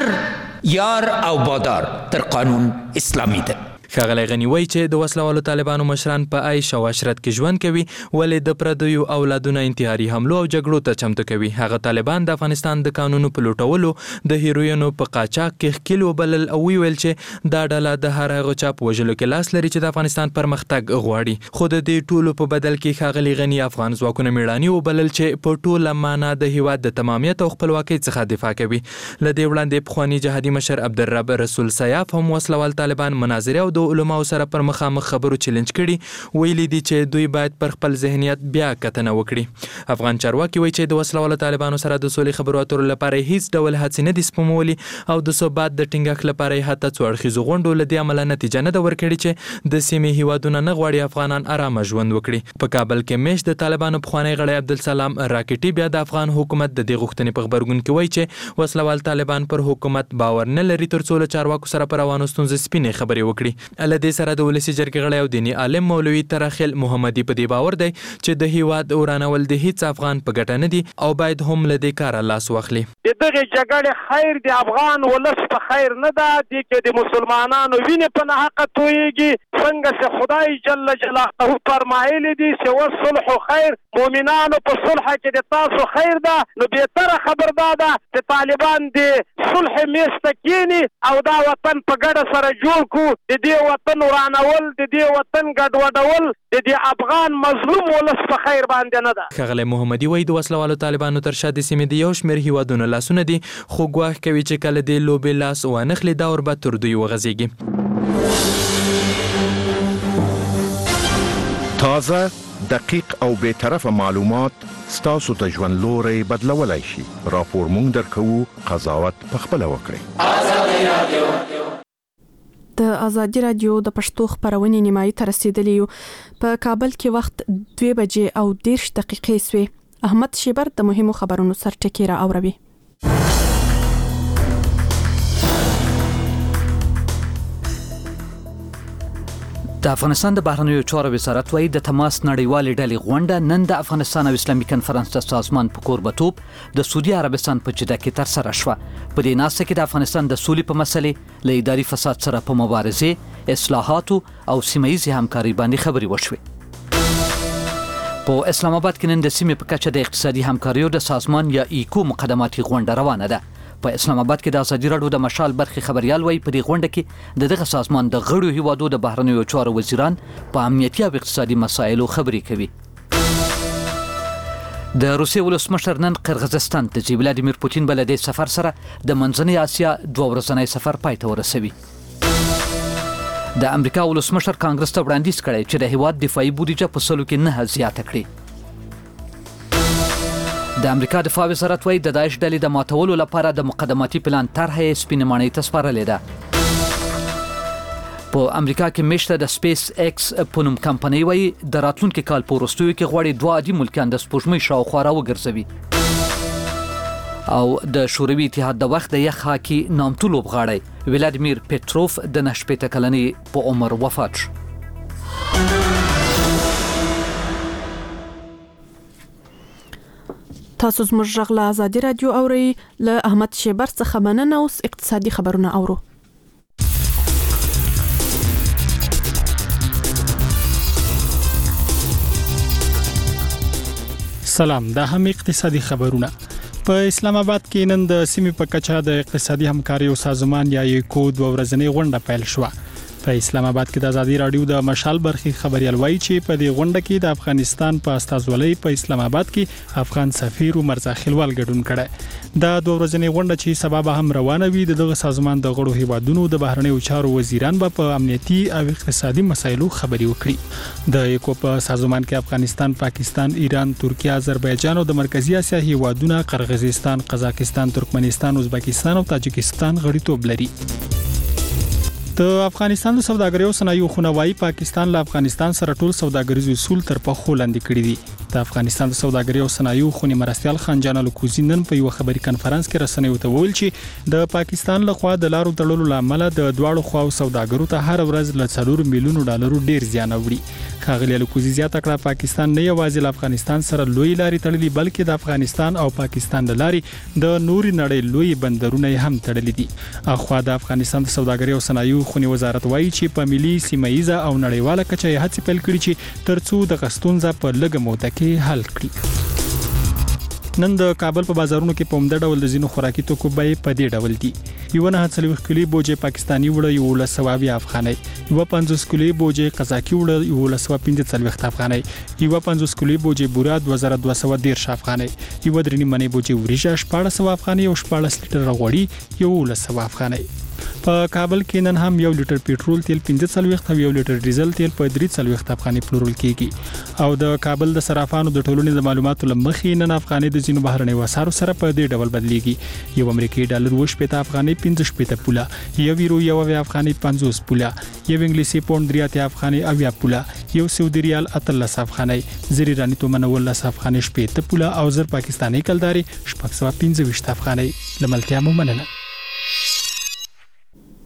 یار او بادار تر قانون اسلامی ده؟ ښاغلی غنی وایي چې د وسلوالو طالبانو مشران په عیش او عشرت کې ژوند کوي ولې د پردیو اولادونه انتحاري حملو او جګړو ته چمتو کوي. هغه طالبان د افغانستان د قانونو په لوټولو، د هیروینو په قاچاق کې ښکیل وبلل او ویل چې دا ډله د هر هغه چا په وژلو کې لاس لري چې د افغانستان پرمختګ غواړي. خو د دې ټولو په بدل کې ښاغلي غنی افغان ځواکونه میړاني وبلل چې په ټوله معنا د هیواد د تمامیت او خپلواکۍ څخه دفاع کوي. له دې وړاندې پخواني جهادي مشر عبدالرب رسول سیاف هم وسلوال طالبان مناظره او د علماو سره پر مخامخ خبرو چیلنج کړي. ویلي دي چې دوی باید پر خپل ذهنیت بیا کتنه وکړي. افغان چارواکي وایي چې د وسلوالو طالبانو سره د سولې خبرو اترو لپاره هیڅ ډول هڅې نه دي سپمولي او د ثبات د ټینګښت لپاره یې حتی څو اړخیزو غونډو له دې امله نتیجه نه ده ورکړې چې د سیمې هیوادونه نه غواړي افغانان آرامه ژوند وکړي. په کابل کې میشت د طالبانو پخوانی غړی عبدالسلام راکټي بیا د افغان حکومت د دې غوښتنې په غبرګون کې وایي چې وسلوال طالبان پر حکومت باور نه لري تر څو له چارواکو سره پر روانو ستونزو سپینې خبرې وکړي. لدې سره د ولسی جرګې غړی او دینی عالم مولوي ترخیل محمدي په دی باور دی چې د هیواد ورانول د هیڅ افغان په ګټه نه دي او باید هم لدې کار لاس واخلي. دغه جګړې خیر د افغان ولس په خیر نه ده، د کې د مسلمانانو وینې په ناحقه تویږي. څنګه چې خدای جل جلاله فرمایلی دي چې وصلح خیر، مؤمنانو په صلح کې د تاسو خیر ده، نو بهتره خبر ده چې طالبان د صلح میز ته کینی او دا وطن په ګډه سره جوړ کو. د دې وطن ورانول، د دې وطن ګډوډول د دې افغان مظلوم ولس په خیر باندې نه ده. ښاغلی محمدي وایي د وسلوالو طالبانو تر شا د سیمې د یو شمېر هیوادونو لاسونه دي، خو ګواښ کوي چې کله د لوبې لاس وانخلي دا ور به تر دوی وغځېږي. تازه، دقیق او بی‌طرفه معلومات ستاسو ته ژوند لوری بدلولی شي. راپور مونږ درکوو، قضاوت پخپله وکړئ. د ازادي رادیو د پښتو خبرونې نیمایي ته رسیدلی یو. په کابل کې وخت دوه بجې او دېرش دقیقې سوې. احمد شیبر د مهمو خبرونو سرټکی را اوروي. د افغانستان د بهرنیو چارو وزارت وايي د تماس نړیوالې ډلې غونډه نن د افغانستان او اسلامي کنفرانس د سازمان په کوربتوب د سعودي عربستان په جده کې ترسره شوه. په دې ناسته کې د افغانستان د سولې په مسلې، له اداري فساد سره په مبارزې، اصلاحاتو او سیمه ییزې همکارۍ باندې خبرې وشوې. په اسلام آباد کې نن د سیمې په کچه د اقتصادي همکاریو د سازمان یا ایکو مقدماتي غونډه روانه ده. په اسلام آباد کې د ازادي راډیو د مشال برخي خبريال وایي په دې غونډه کې د دغه سازمان د غړو هیوادو د بهرنیو چارو وزیران په امنیتي او اقتصادي مسایلو خبرې کوي. د روسیې ولسمشر نن قرغیزستان ته ځي. ولادیمیر پوتین بل د سفر سره د منځنۍ اسیا دوه ورځنی سفر پای ته ورسوي. د امریکا ولسمشر کانګرس ته وړاندیز کړی چې د هیواد دفاعي بودیجه په سلو کې نه زیاته کړي. د امریکا دفاع وزارت وايي د داعش ډلې د ماتولو لپاره د مقدماتي پلان طرحه یې سپینې ماڼۍ ته سپارلې ده. په امریکا کې مشته د سپیس ایکس په نوم کمپنۍ وايي د راتلونکي کال په وروستیو کې غواړي دوه عادي ملکیان د سپوږمۍ شاوخوا راوګرځوي. او د شوروي اتحاد د وخت د یخ هاکي نامتو لوبغاړی ولادیمیر پټروف د نه شپېته کلنۍ په عمر وفات شو. تاسو زموږ غږ له ازادي رادیو اورئ. له احمد شیبر څخه مننه. اوس اقتصادي خبرونه اورو. سلام، دا هم اقتصادي خبرونه. په اسلام آباد کې نن د سیمې په کچه د اقتصادي همکاریو سازمان یا ایکو دوه ورځنۍ غونډه پیل شوه. په اسلام آباد کې د ازادي راډیو د مشال برخي خبريال وایي چې په دې غونډه کې د افغانستان په استازولۍ په اسلام آباد کې افغان سفیر عمر زاخیلوال ګډون کړی. دا دوه ورځنۍ غونډه چې سبا به هم روانه وي د دغه سازمان د غړو هیوادونو د بهرنیو چارو وزیران به په امنیتي او اقتصادي مسایلو خبرې وکړي. د ایکو په سازمان کې افغانستان، پاکستان، ایران، ترکیه، آذربایجان او د مرکزی اسیا هیوادونه قرغیزستان، قزاقستان، ترکمنستان، ازبکستان او تاجکستان غړیتوب لري. د افغانستان د سوداګریو صنایعو خونوایی پاکستان له افغانستان سره ټول سوداګریز اصول تر پخو لاندې کړی دي. د افغانستان د سوداګریو صنایعو خونې مرستيال خان جان الکوزی نن په یو خبري کانفرنس کې رسنیو ته وویل چې د پاکستان لخوا د لارو تړلو لامل د دواړو خواو سوداګرو ته هر ورځ له څلور میلیونو ډالرو ډیر زیان اوړي. ښاغلي الکوزی زیاته کړه پاکستان نه یوازې له افغانستان سره لوی لارې تړلې بلکې د افغانستان او پاکستان د لارې د نوري نړۍ لوی بندرونه هم تړلې دي. اخوا د افغانستان د سوداګریو صنایعو خونې وزارت وایي چې په ملي، سیمه‌یزه او نړیواله کچه یې هڅې پیل کړې چې ترڅو د غستونځه په لږه موده کې حل کړي. نن د کابل په بازارونو کې په عمده ډول د زینو خوراکي توکو بیې په دې ډول دي. یو نه څلوېښت کیلو بوجه پاکستانی وړه یو لسوي افغاني، یو پنځوس کیلو بوجه قزاقي وړه یو لسوي پنځه څلوېښت افغاني، یو پنځوس کیلو بوجه بورا دوه زره دوه سوه دېرش افغاني، یو درې نیمه بوجه وریجه شپاړس سوه افغاني او شپاړس لیټر غوړي یو لسوي افغاني. په کابل کې نن هم یو لیټر پېټرول تیل پنځه څلوېښت او یو لیټر ډیزل تیل په درې څلوېښت افغاني پلورل کیږي. او د کابل د صرافانو د ټولنې د معلوماتو لمخې نن افغاني د ځینو بهرنیو اسعارو سره په دې ډول بدلیږي. یو امریکایي ډالر و شپېته افغاني پنځه شپېته پوله، یو یورو یو افغاني پنځوس پوله، یو انګلیسي پاوند درې اتیا افغاني اویا پوله، یو سعودي ریال اتلس افغاني، زر ایراني تومن ولس افغاني شپېته پوله او زر پاکستاني کلداري شپږ سوه پنځه ویشت افغاني. لملتیا مو مننه.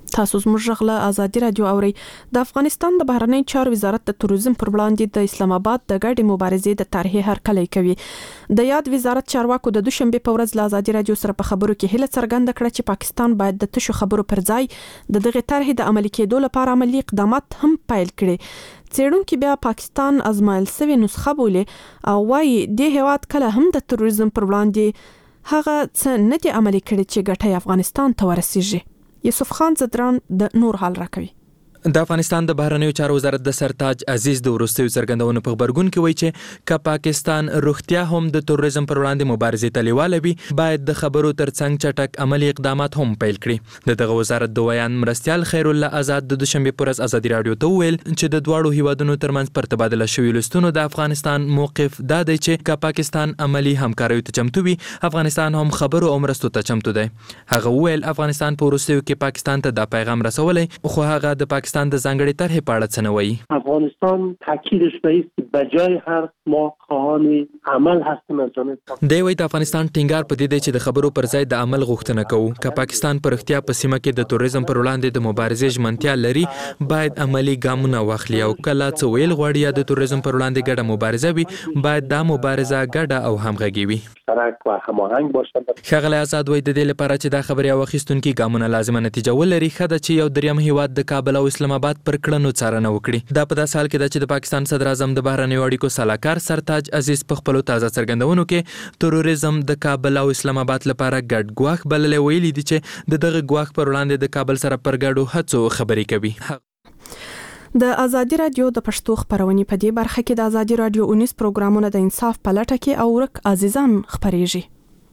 تاسو زموږ غږ له ازادي رادیو اورئ. د افغانستان د بهرنی چارو وزارت د توریزم پر وړاندې د اسلام آباد د ګډې مبارزې د طرحې هرکلی کوي. د یاد وزارت چارواکو د دوشنبه په ورځ له ازادي رادیو سره په خبرو کې هیله څرګنده کړه چې پاکستان باید د تشو خبرو پر ځای د دغه طرحې د عملي کېدو لپاره عملی اقدامات هم پیل کړي. څېړونکو بیا پاکستان ازمایل سوي نسخه بولي او وايي د هیواد کله هم د تروریزم پر وړاندې هغه څه نه دي عملي کړي چې ګټه افغانستان ته ورسیږي. یوسف خان زدران د نور حال راکوي. د افغانستان د بهرنیو چارو وزارت د سرتاج عزیز د وروستیو څرګندونو په خبرګون کې وایي چې که پاکستان روغتیا هم د تروریزم پر وړاندې مبارزې ته لیواله وي باید د خبرو ترڅنګ چټک عملی اقدامات هم پیل کړي. د دغه وزارت د ویان مرستیال خیر الله آزاد د دوشنبه پر ورځ ازادي رادیو ته ویل چې د دواړو هیوادونو ترمنځ پر تبادله شوی لستونو د افغانستان موقف دا دی چې که پاکستان عملی همکاري ته چمتو وي افغانستان هم خبرو او مرستو ته چمتو دی. هغه ویل افغانستان په وروستیو کې پاکستان ته دا پیغام رسولی خو هغه د پاکستان د ځانګړي طرحې په اړه څه نه وایي. افغانستان تاکیدش به است که بجای حرف ما خواهان عمل هستیم از جانب دی وایي د افغانستان ټینګار په دې دی چې د خبرو پر ځای د عمل غوښتنه کوو. که پاکستان په رښتیا په سیمه کې د توریزم پر وړاندې د مبارزې ژمنتیا لري باید عملی ګامونه واخلي او کله څه ویل غواړي یا د توریزم پر وړاندې ګډه مبارزه وي باید دا مبارزه ګډه او همغږي وي. مشترک و هماهنگ باشند. ښاغلی آزاد وایي د دې لپاره چې دا خبرې او اخیستونکي ګامونه لازمه نتیجه ولري ښه ده چې یو دریم هیواد د کابل او اسلام آباد پر کړنو څارنه وکړي. دا په داسې حال کې ده چې د پاکستان صدر اعظم د بهرنیو اړیکو سلاکار سرتاج عزیز په خپلو تازه څرګندونو کې تروریزم د کابل او اسلام آباد لپاره ګډ ګواښ بللی ویلي دي چې د دغه ګواښ پر وړاندې د کابل سره پر ګډو هڅو خبرې کوي. د ازادي رادیو د پښتو خبرونې په دې برخه کې د ازادي رادیو اونیس پروګرامونه د انصاف په لټه کې او ورک عزیزان خبرېږي.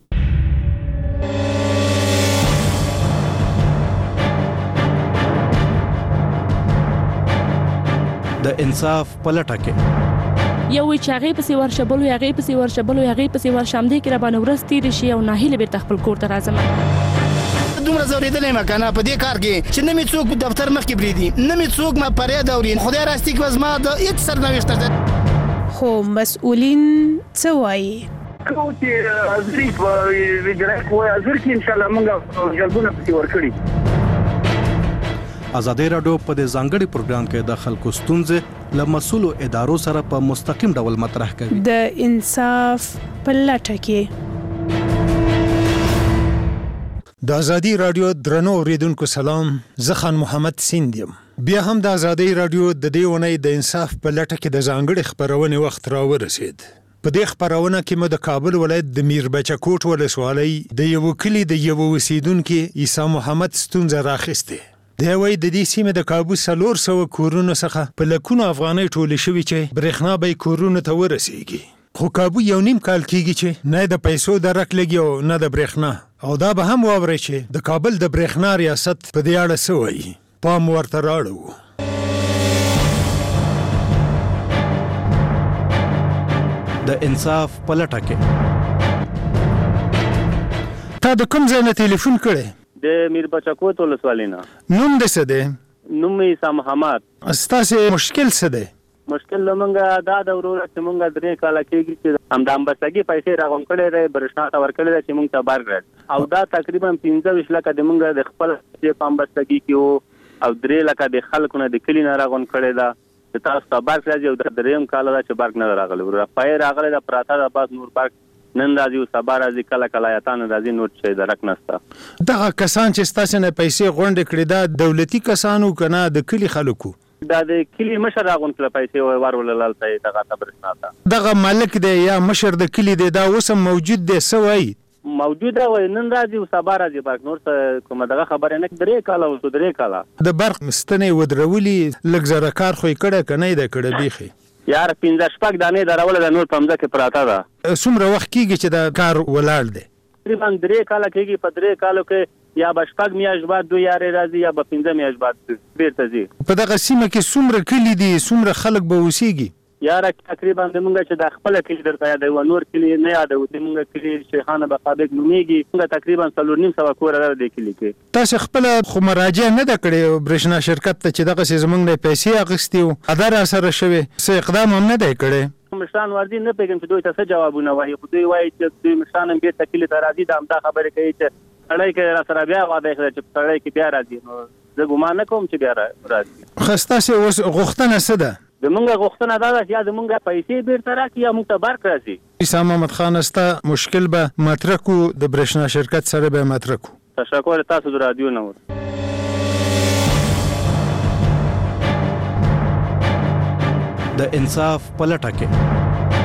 د انصاف په لټه کې یو چې هغه پسې ورشبل او هغه پسې ورشبل او هغه پسې ورشمدې کې را باندې ورس تیر شي او ناهیله بیرته خپل کور ته راځم. دومره زوریدلې ما کنه په دې کار کې چې نه می څوک دفتر مخ کې بریدي نه می څوک ما پرې دورین خدای راستي کې وزما د هیڅ سرنوشت ده. خو مسؤلین څه وایي؟ کو چې ازري په ویډرک وای ازر کې ان شاء الله موږ جلبونه پسې ورکړي. ازادي رادیو په دې ځانګړي پروګرام کې د خلکو ستونزې له مسؤلو ادارو سره په مستقیم ډول مطرح کوي. د انصاف په لټه کې د ازادي رادیو درنو اوریدونکو سلام، زه خان محمد سیندیم. بیا هم د ازادي رادیو د دې ونې د انصاف په لټه کې د ځانګړي خبرونې وخت راورسید. په دې خبرونه کې مو د کابل ولایت د میربچه کوټ ولسوالۍ د یو کلی د یو اوسیدونکو عیسی محمد ستونزه راخسته. دی وایي د دې سیمې د کابو څلور سوه کورونو څخه په لکونو افغانۍ ټولې شوي چې برېښنا به یې کورونو ته ورسیږي. خو کابو یو نیم کال کېږي چې نه د پیسو درک لګي او نه د برېښنا. او دا به هم واورئ چې د کابل د برېښنا ریاست په دې اړه څه وایي. پام ورته راړو. د انصاف په لټه کې تا د کوم ځای نه ټلیفون کړی؟ د میربچه کوټ ولسوالۍ نه. نوم دې څه دی؟ نوم یې عیسی محمد. ستاسې مشکل څه دی؟ مشکل لمونږه دا د وروره چې مونږ درې کاله کېږي چې همدا امبستګي پیسې راغونډ کړی دی برېښنا ته ورکړی دی چې مونږ ته بار کړی او دا تقریبا پنځه ویشت لکه د مونږ د خپل چې په امبستګي کې وو او درې لکه د خلکو نه د کلي نه راغونډ کړی ده چې تاسو ته برق راځي او د درېیم کال دا چې برق نه راغلی وروره پای راغلی ده پراته ده بعد نور برق نن راځي او سبا راځي کله کله یاتان راځي نور چې درک نسته. دغه کسان چې ستاسو نه پیسې غونډې کړې دا دولتي کسانو کنه د کلی خلکو؟ دا د کلی مشر راغونډ کړ پیسې ورولل ته دغه تبرسنا ته دغه مالک دی یا مشر د کلی دی دا اوس موجود دی سوای موجود وای نن راځي او سبا راځي برق نور څه کومه دغه خبره نه درې کاله او درې کاله د برق مستنې ودرولي لږ زره کار خو کړه کنه د کړه بیخي یار پنځه شپږ دانې درول د نور پمځه کې پراته ده. څومره وخت کېږي چې دا کار ولاړ دی؟ تقریبا درې کاله کېږي. په درې کالو کې یا به شپږ میاشت بعد دوی یارې راځي یا به پنځه میاشت بعد بیرته ځي. په دغه سیمه کې څومره کلي دي څومره خلک به اوسېږي؟ یاره تقریبا د مونږ چې د خپل کلی درته یادوي نور کلی نه یادوي د مونږ کلی شیخانه بقابق نومېږي مونږ تقریبا څلور نیم سوه کور لرو د کلی کې. تاسو خپل خو مراجعه نه ده کړې برېښنا شرکت ته چې دغه زمونږ نه پیسې اخیستي او ادا را سره شوی څه اقدام هم نه دی کړی؟ مشران ورځي نه پیګم چې دوی ته څه جوابونه وایي خو دوی وایي چې دوی مشران هم بیرته کلی ته راځي دا همدا خبرې کوي چې سړی کې را سره بیا واده کړی چې سړی کې بیا راځي نو زه ګمان نه کوم چې بیا راځي. خسته سه اوس غوښتنه څه ده؟ زمونږ غوښتنه دا ده چې یا زمونږ پیسې بیرته راکړي یا موږ ته برق راځي. عیسی محمد خان استا مشکل به مطرح کو د برېښنا شرکت سره به مطرح کو. تشکر تاسو د رادیو نه. د انصاف پلټه کې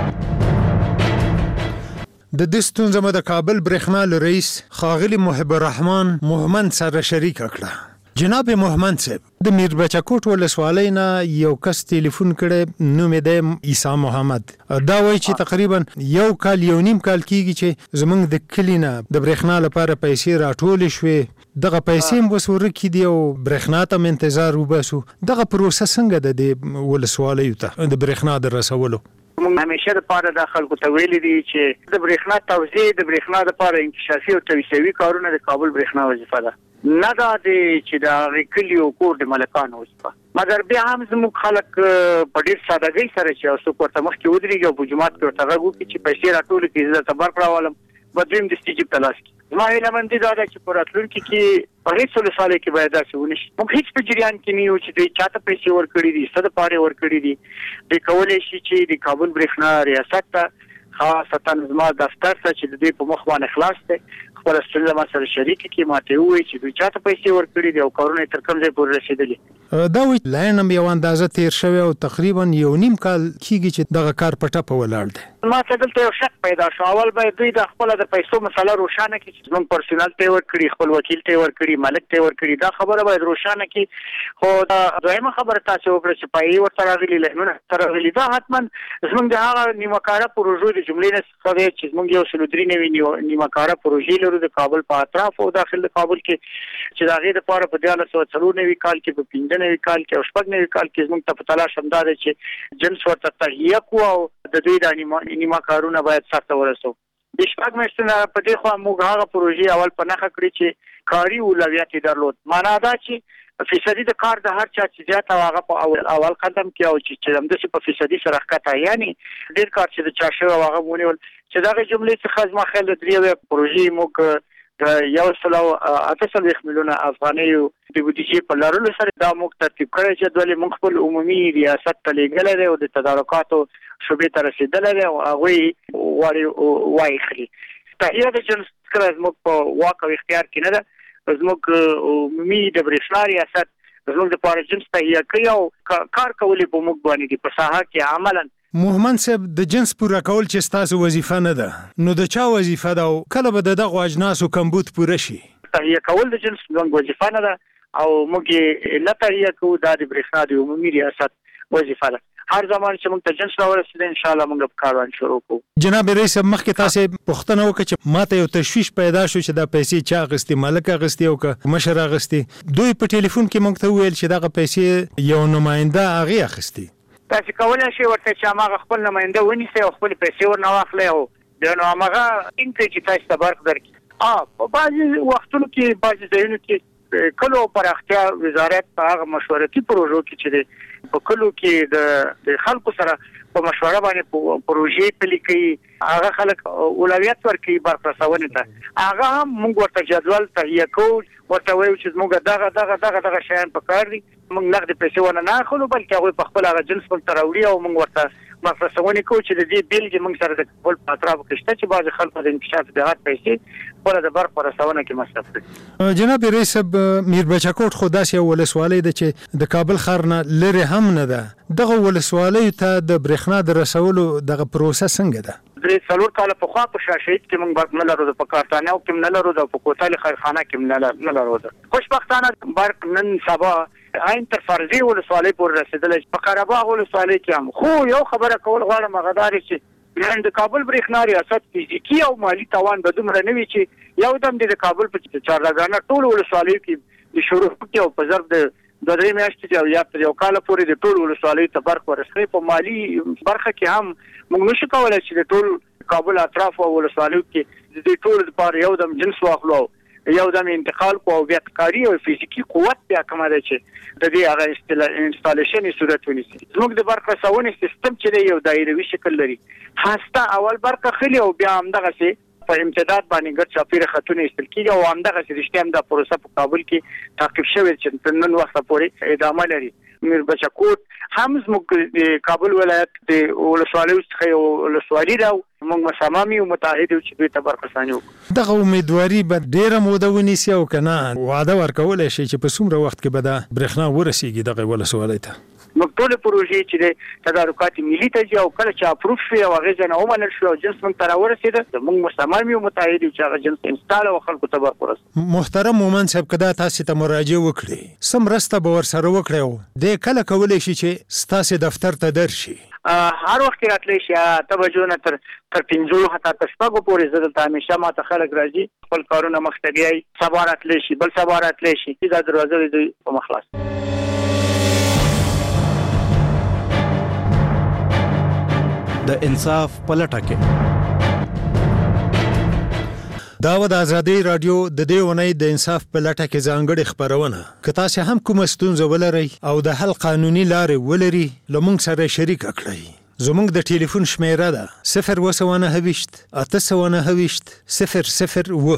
د دې ستونزې د کابل برېښنا رئیس خاغلی محب الرحمن مومند سره شریک کړه. جناب محمد صاحب د میر بچکوټ ولسوالۍ نه یو کس ټلیفون کړي نوم یې د عیسی محمد. دا وایي چې تقریبا یو کال یو نیم کال کېږي چې زمونږ د کلی نه د برېښنا لپاره پیسې راټولې شوې. دغه پیسې هم اوس ورکې دي او برېښنا ته هم انتظار وباسو. دغه پروسه څنګه ده د ولسوالیو ته د برېښنا د رسولو؟ موږ همیشه د پاره د خلکو ته ویلي دي چې د برېښنا توزیع د برېښنا د پاره انکشافي او توسعوي کارونه د کابل برېښنا وظیفه ده، نه دا چې د کلیو کور د ملکانو وظیفه. مګر بیا هم زموږ خلک په ډېر سادهګۍ سره چې اوس ورته مخکې ودرېږي او په جومات کې ورته غږ وکړي چې پیسې راټولې کړي، زه درته برق راولم، به دویم دستي جیب ته لاس کړي. زما هیله مندي دا ده چې په راتلونکي کې په هېڅ ولسوالۍ کې باید داسې ونه شي. موږ هېڅ په جریان کې نه یو چې دوی چا ته پیسې ورکړي دي، څه دپاره ورکړي دي. دوی کولی شي چې د کابل برېښنا ریاست ته خاصتا زما دفتر ته چې د دوی په مخ باندې خلاص دی خپل ستونزه ما سره شریک کړي، ماته ووایي چې دوی چاته پیسې ورکړي دي او کارونه یې تر کوم ځای پورې رسېدلي. دا وایي لاین هم یو اندازه تیر شوی او تقریبا یو نیم کال کېږي چې دغه کار په ټپه ولاړ دی. ما ته دلته یو شک پیدا شو. اول باید دوی د خپله د پیسو مسله روښانه کړي چې زموږ پرسونل ته یې ورکړي، خپل وکیل ته یې ورکړي، مالک ته یې ورکړي. دا خبره باید روښانه کړي. خو دا دویمه خبره تاسې وکړه چې پایې ورته راغلي، لاینونه ورته راغلي، دا حتما زموږ د هغه نیمه کاره پروژو د جملې نه څخه دی چې زموږ یو سلو درې نوي نیمه کاره پروژې لرو د کابل په اطراف او داخل د کابل کې چې د هغې دپاره په دیارلس سوه څلور نوي کال کې، په پنځه نوي کال کې او شپږ نوي کال کې زموږ ته په تلاش همدا دی چې جنس ورته تهیه کړو او د دوی دا نیمه کارونه باید سرته ورسوو. د شپږ میاشتو نه په دې خوا موږ هغه پروژې اول په نښه کړې چې کاري اولویت یې درلود. معنا دا چې فیصدي د کار د هر چا چې زیات او هغه په اول اول قدم کې او چې همداسې په فیصدي سره ښکته، یعنې ډېر کار چې د چا شوی او هغه ونیول. چې دغې جملې څخه زما خیال د درې پروژې موږ د یو سل او اته څلوېښت میلیونه افغانیو د بودیجې په لرلو سره دا موږ ترتیب کړی چې جدول موږ خپل عمومي ریاست ته لیږلی دی او د تدارکاتو شعبې ته رسېدلی دی او هغوی غواړي وایخلي. تهیه د جنس کله زموږ په واک او اختیار کې نه ده. زموږ عمومي د برېښنا ریاست زموږ دپاره جنس تهیه کوي او کار کول یې په موږ باندې دي په ساحه کې عملا. محمد صاحب د جنس پوره کول چې ستاسو وظیفه نه ده، نو د چا وظیفه ده او کله به د دغو اجناسو کمبود پوره شي؟ تهیه کول د جنس زموږ وظیفه نه ده او موږ یې نه تهیه کوو، دا د برېښنا د عمومي ریاست وظیفه ده. هر زمان چې موږ ته جنس راورسېده انشاءالله موږ په کار باندې شروع کوو. جناب رئیس صاحب مخکې تاسې پوښتنه وکړه چې ماته یو تشویش پیدا شو چې دا پیسې چا اخیستې، مالک اخیستې او که مشر اخیستې. دوی په ټلیفون کې موږ ته وویل چې دغه پیسې یو نماینده هغې اخیستې. تاسې کولی شئ ورته چې هماغه خپل نماینده ونیسئ او خپلې پیسې ورنه واخلئ او بیا نو هماغه ټینګ کړئ چې تاسې ته برق درکړي. په بعضې وختونو کې بعضې ځایونو کې کلو پراختیا وزارت په هغه مشورتي پروژو کې چې دی په کلو کې د خلکو سره په مشوره باندې پروژې پلي کوي، هغه خلک اولویت ورکوي برق رسونې ته. هغه هم موږ ورته جدول تهیه کوو، ورته وایو چې زموږ دغه دغه دغه دغه شیان په کار دي. موږ نغدې پیسې ونه نه اخلو بلکې هغوی په خپل هغه جنس موږ ته راوړي او موږ ورته برق رسونې کوو چې د دې بېلګې موږ سره د کابل په اطرافو کې شته چې بعضې خلکو د انکشاف دغه پیسې خپله د برق په رسونه کې مصرف کړي. جناب رئیس صاحب میر بچکوټ خو داسې یو ولسوالۍ ده چې د کابل ښار نه لرې هم نه ده. دغه ولسوالیو ته د برېښنا د رسولو دغه پروسه څنګه ده؟ درې څلور کاله پخوا په شاه شهید کې موږ برق نه لرو، د په کارتانیو کې هم نه لرو، د په کوتل خیرخانه کې هم نه لرو. خوشبختانه برق نن سبا عین تر فرضي ولسوالۍ پورې رسېدلی. په قرهباغ ولسوالۍ کې هم. خو یو خبره کول غواړم هغه دا دی چې د کابل برېښنا ریاست فزیکي او مالي توان به دومره نه وي چې یو دم د کابل په چهارلګانه ټولو ولسوالیو کې د شروع کې او په ظرف د د درې میاشتې او یا تر یو کاله پورې د ټولو ولسوالیو ته برق ورسوي. په مالي برخه کې هم موږ نشو کولی چې د ټول کابل اطرافو او ولسوالیو کې د دې ټولو دپاره یو دم جنس واخلو او یو دم انتقال کو او بیا کاري او فزیکي قوت بیا کومه ده چې د دې هغه انسټالیشن یې صورت ونیسي. زموږ د برق رسونې سیستم چې دی یو دایروي شکل لري. هسته اول برق اخلي او بیا همدغسې په امتداد باندې ګرځ چاپیره خاتون استل کیږي او همدغه سیستم د پروسه په کابل کې تعقیب شوی چې نن وخت پورې ادامه لري. میر بچکوټ هم زموږ کابل ولایت د ولسوالیو څخه یو ولسوالي ده، موږ مسامامي او متحد چې دوی ته برخصانیو. دغه امیدواري به ډیره موده ونیسي او کنه وعده ورکول شي چې په څومره وخت کې به د برېښنا ورسیږي دغه ولسوالۍ ته؟ موږ ټول پروژې چې د تدارکات ملي ته چې او کله چې اپروف شي او هغه ځنه ومنل شي او جنس موږ تر ورسېده موږ مسامامي او متحد چې هغه جنس انستال او خلکو ته ورسېده. محترم مومن صاحب کدا تاسو ته مراجعه وکړي سم راسته به ور سره وکړو د کله کولای شي چې ستاسو دفتر ته درشي؟ هر وخت راتلی شي توجه نه تر تر پنځو حتی تر شپږو پورې زه دلته همیشه ما ته خلک راځي خپل کارونه مخته بیایي، سبا راتلی شي بل سبا راتلی شي دا دروازه د دوی په مخ خلاص. د انصاف پلټه کې دا و د ازادي رادیو د دې ونې د انصاف پلټه کې ځانګړي خبرونه که تاسو هم کوم ستونزه ولرئ او د حل قانوني لارې ولري لمونږ سره شریک کړئ. زمونږ د ټلیفون شمیره ده صفر اووه نهه ویشت اته سوه نهه ویشت صفر صفر اووه.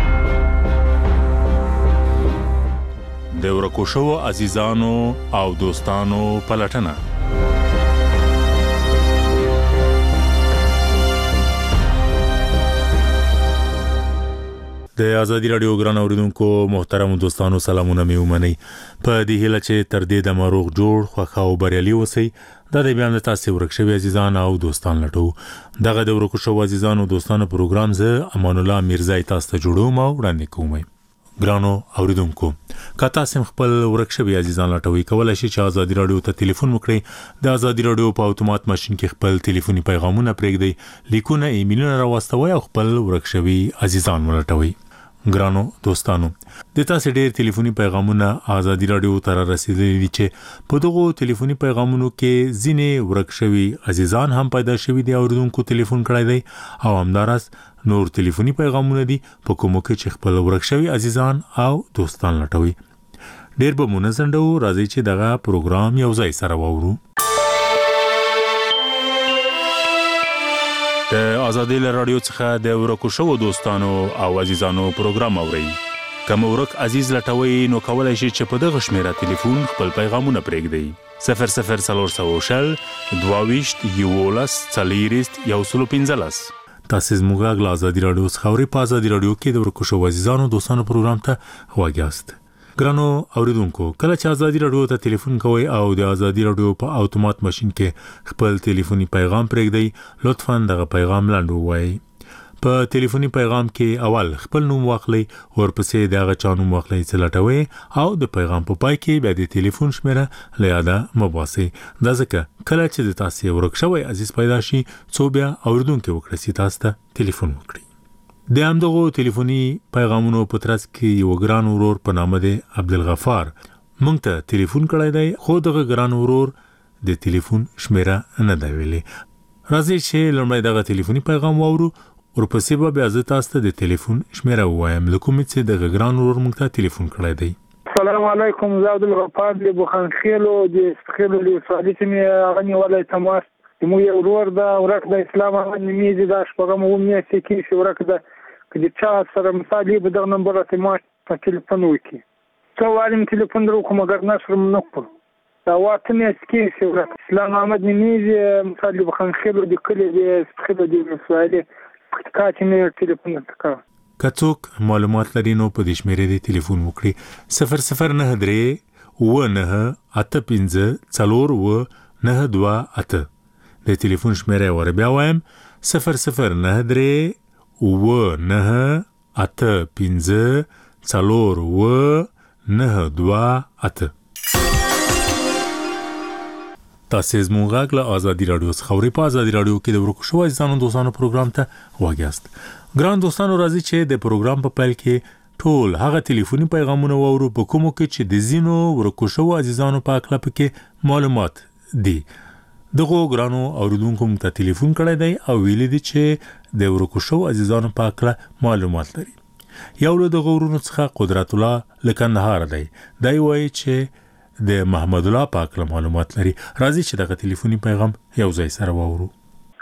د ورکو شوو عزیزانو او دوستانو پلټنه د ازادي رادیو ګران اوریدونکو محترم دوستانو سلامونه مې ومنئ په دې هیله چې تر دې د مروغ جوړ خوښ او بریالي اوسئ. دا د بیان د تاسو ورک شوی عزیزان او دوستان لټو دغه د ورکو شوو عزیزان او دوستانو پروګرام زه امان الله میرزای تاسو ته جوړوم او وړاندې کوم. ګرانو اوریدونکو که تاسو خپل ورک شوی عزیزان لټوي کولای شئ چې ازادي رادیو ته ټلیفون وکړئ. د ازادي رادیو په اتومات ماشين کې خپل ټلیفوني پیغامونه پرېږدئ، لیکونه ایمیلونه راوستوي او خپل ورک شوی عزیزان ولټوي. ګرانو دوستانو د تاسو ډېر ټلیفوني پیغامونه ازادي رادیو ته رسیدلي دي چې په دغه ټلیفوني پیغامونو کې ځینې ورک شوی عزیزان هم پیدا شوي دي او اوریدونکو ټلیفون کړی دی او همدارس نور ټلیفوني پیغامونه دي په کومو کې چې خپل ورک شوی عزیزان او دوستان لټوي. ډېر به منځنډو راځي چې دغه پروګرام یو ځای سره وورو. د ازادي رادیو څخه د ورکو شوو دوستانو او عزیزانو پروګرام اورئ. کوم ورک عزیز لټوي نو کولای شي چې په دغه شمیره ټلیفون خپل پیغامونه پرېږدئ صفر صفر څلور سوه شل دوه ویشت یولس څلېرویشت یو سل پنځلس. تاسو زموږ غږ ازادي رادیو څخه اورئ. په ازادي رادیو کې د ورکو شوو عزیزانو دوستانو پروګرام ته غوږ یاست. ګرانو اوریدونکو کله چې ازادي رادیو ته ټلیفون کوئ او د ازادي رادیو په اتومات ماشين کې خپل ټلیفوني پیغام پرېږدئ لطفاً دغه پیغام لاندې ووایئ. په ټلیفوني پیغام کې اول خپل نوم واخلئ ورپسې دغه چا نوم واخلئ چې لټوي او د پیغام په پای کې بیا د ټلیفون شمیره له یاده مه باسئ. دا ځکه کله چې د تاسو ورک شوی عزیز پیدا شي څو بیا اوریدونکو وکړي چې تاسو ته ټلیفون وکړي. د همدغه ټلیفوني پیغامونو په ترڅ کې یو ګران ورور په نامه دی عبدالغفار مونږ ته ټلیفون کړی دی خو دغه ګران ورور د ټلیفون شمیره نه دی ویلي. راځئ چې لومړی دغه ټلیفوني پیغام واورو ورپسې به بیا زه تاسو ته د ټلیفون شمیره ووایم له کومې چې دغه ګران ورور مونږ ته ټلیفون کړی دی. السلام علیکم زه عبدالغفار د بوخانخیلو د استخیلو ولسوالۍ څخه هغه نیولی تماس زموږ یو ورور ده ورک د اسلام احمد نومیږي دا شپږم اووه میاشتې کېږي ورک ده که د چا سره مثال یې به دغه نمبر راته ما په ټلیفون وکړي څه وارې مې ټلیفون در وکړو مګر نشر م نه کړو دا واته میاشتې کېږي ورک اسلام احمد نومیږي مثال د بوخانخیلو د کلي د استخیلو د ولسوالۍ پکتیکا چې مې ټلیفون درته کړی. که څوک معلومات لري نو په دې شمیرې د ټلیفون وکړي صفر صفر نهه درې اووه نهه اته پنځه څلور اووه نهه دوه اته. د ټلیفون شمیره ور بیا وایم صفر صفر نهه درې اووه نهه اته پنځه څلور اووه نهه دوه اته. تاسو زموږ غږ له ازادي رادیو څخه اورئ. په ازادي رادیو کې د ورکو شوو عزیزانو دوستانو پروګرام ته غوږ یاست. ګران دوستانو راځي چې د پروګرام په پیل کې ټول هغه ټلیفوني پیغامونه واورو په کومو کې چې د زینو ورکو شوو عزیزانو په اړه پکې معلومات دي. دغه ګرانو اوریدونکو ته ټلیفون کړی دی او ویلي دي چې د ورکو شوو عزیزانو په اړه معلومات لري. یو له دغه ورونو څخه قدرت الله لکندهار دی. دا وایي چې د محمد الله په اړه معلومات لري. راځي چې دغه ټلیفوني پیغام یو ځای سره واورو.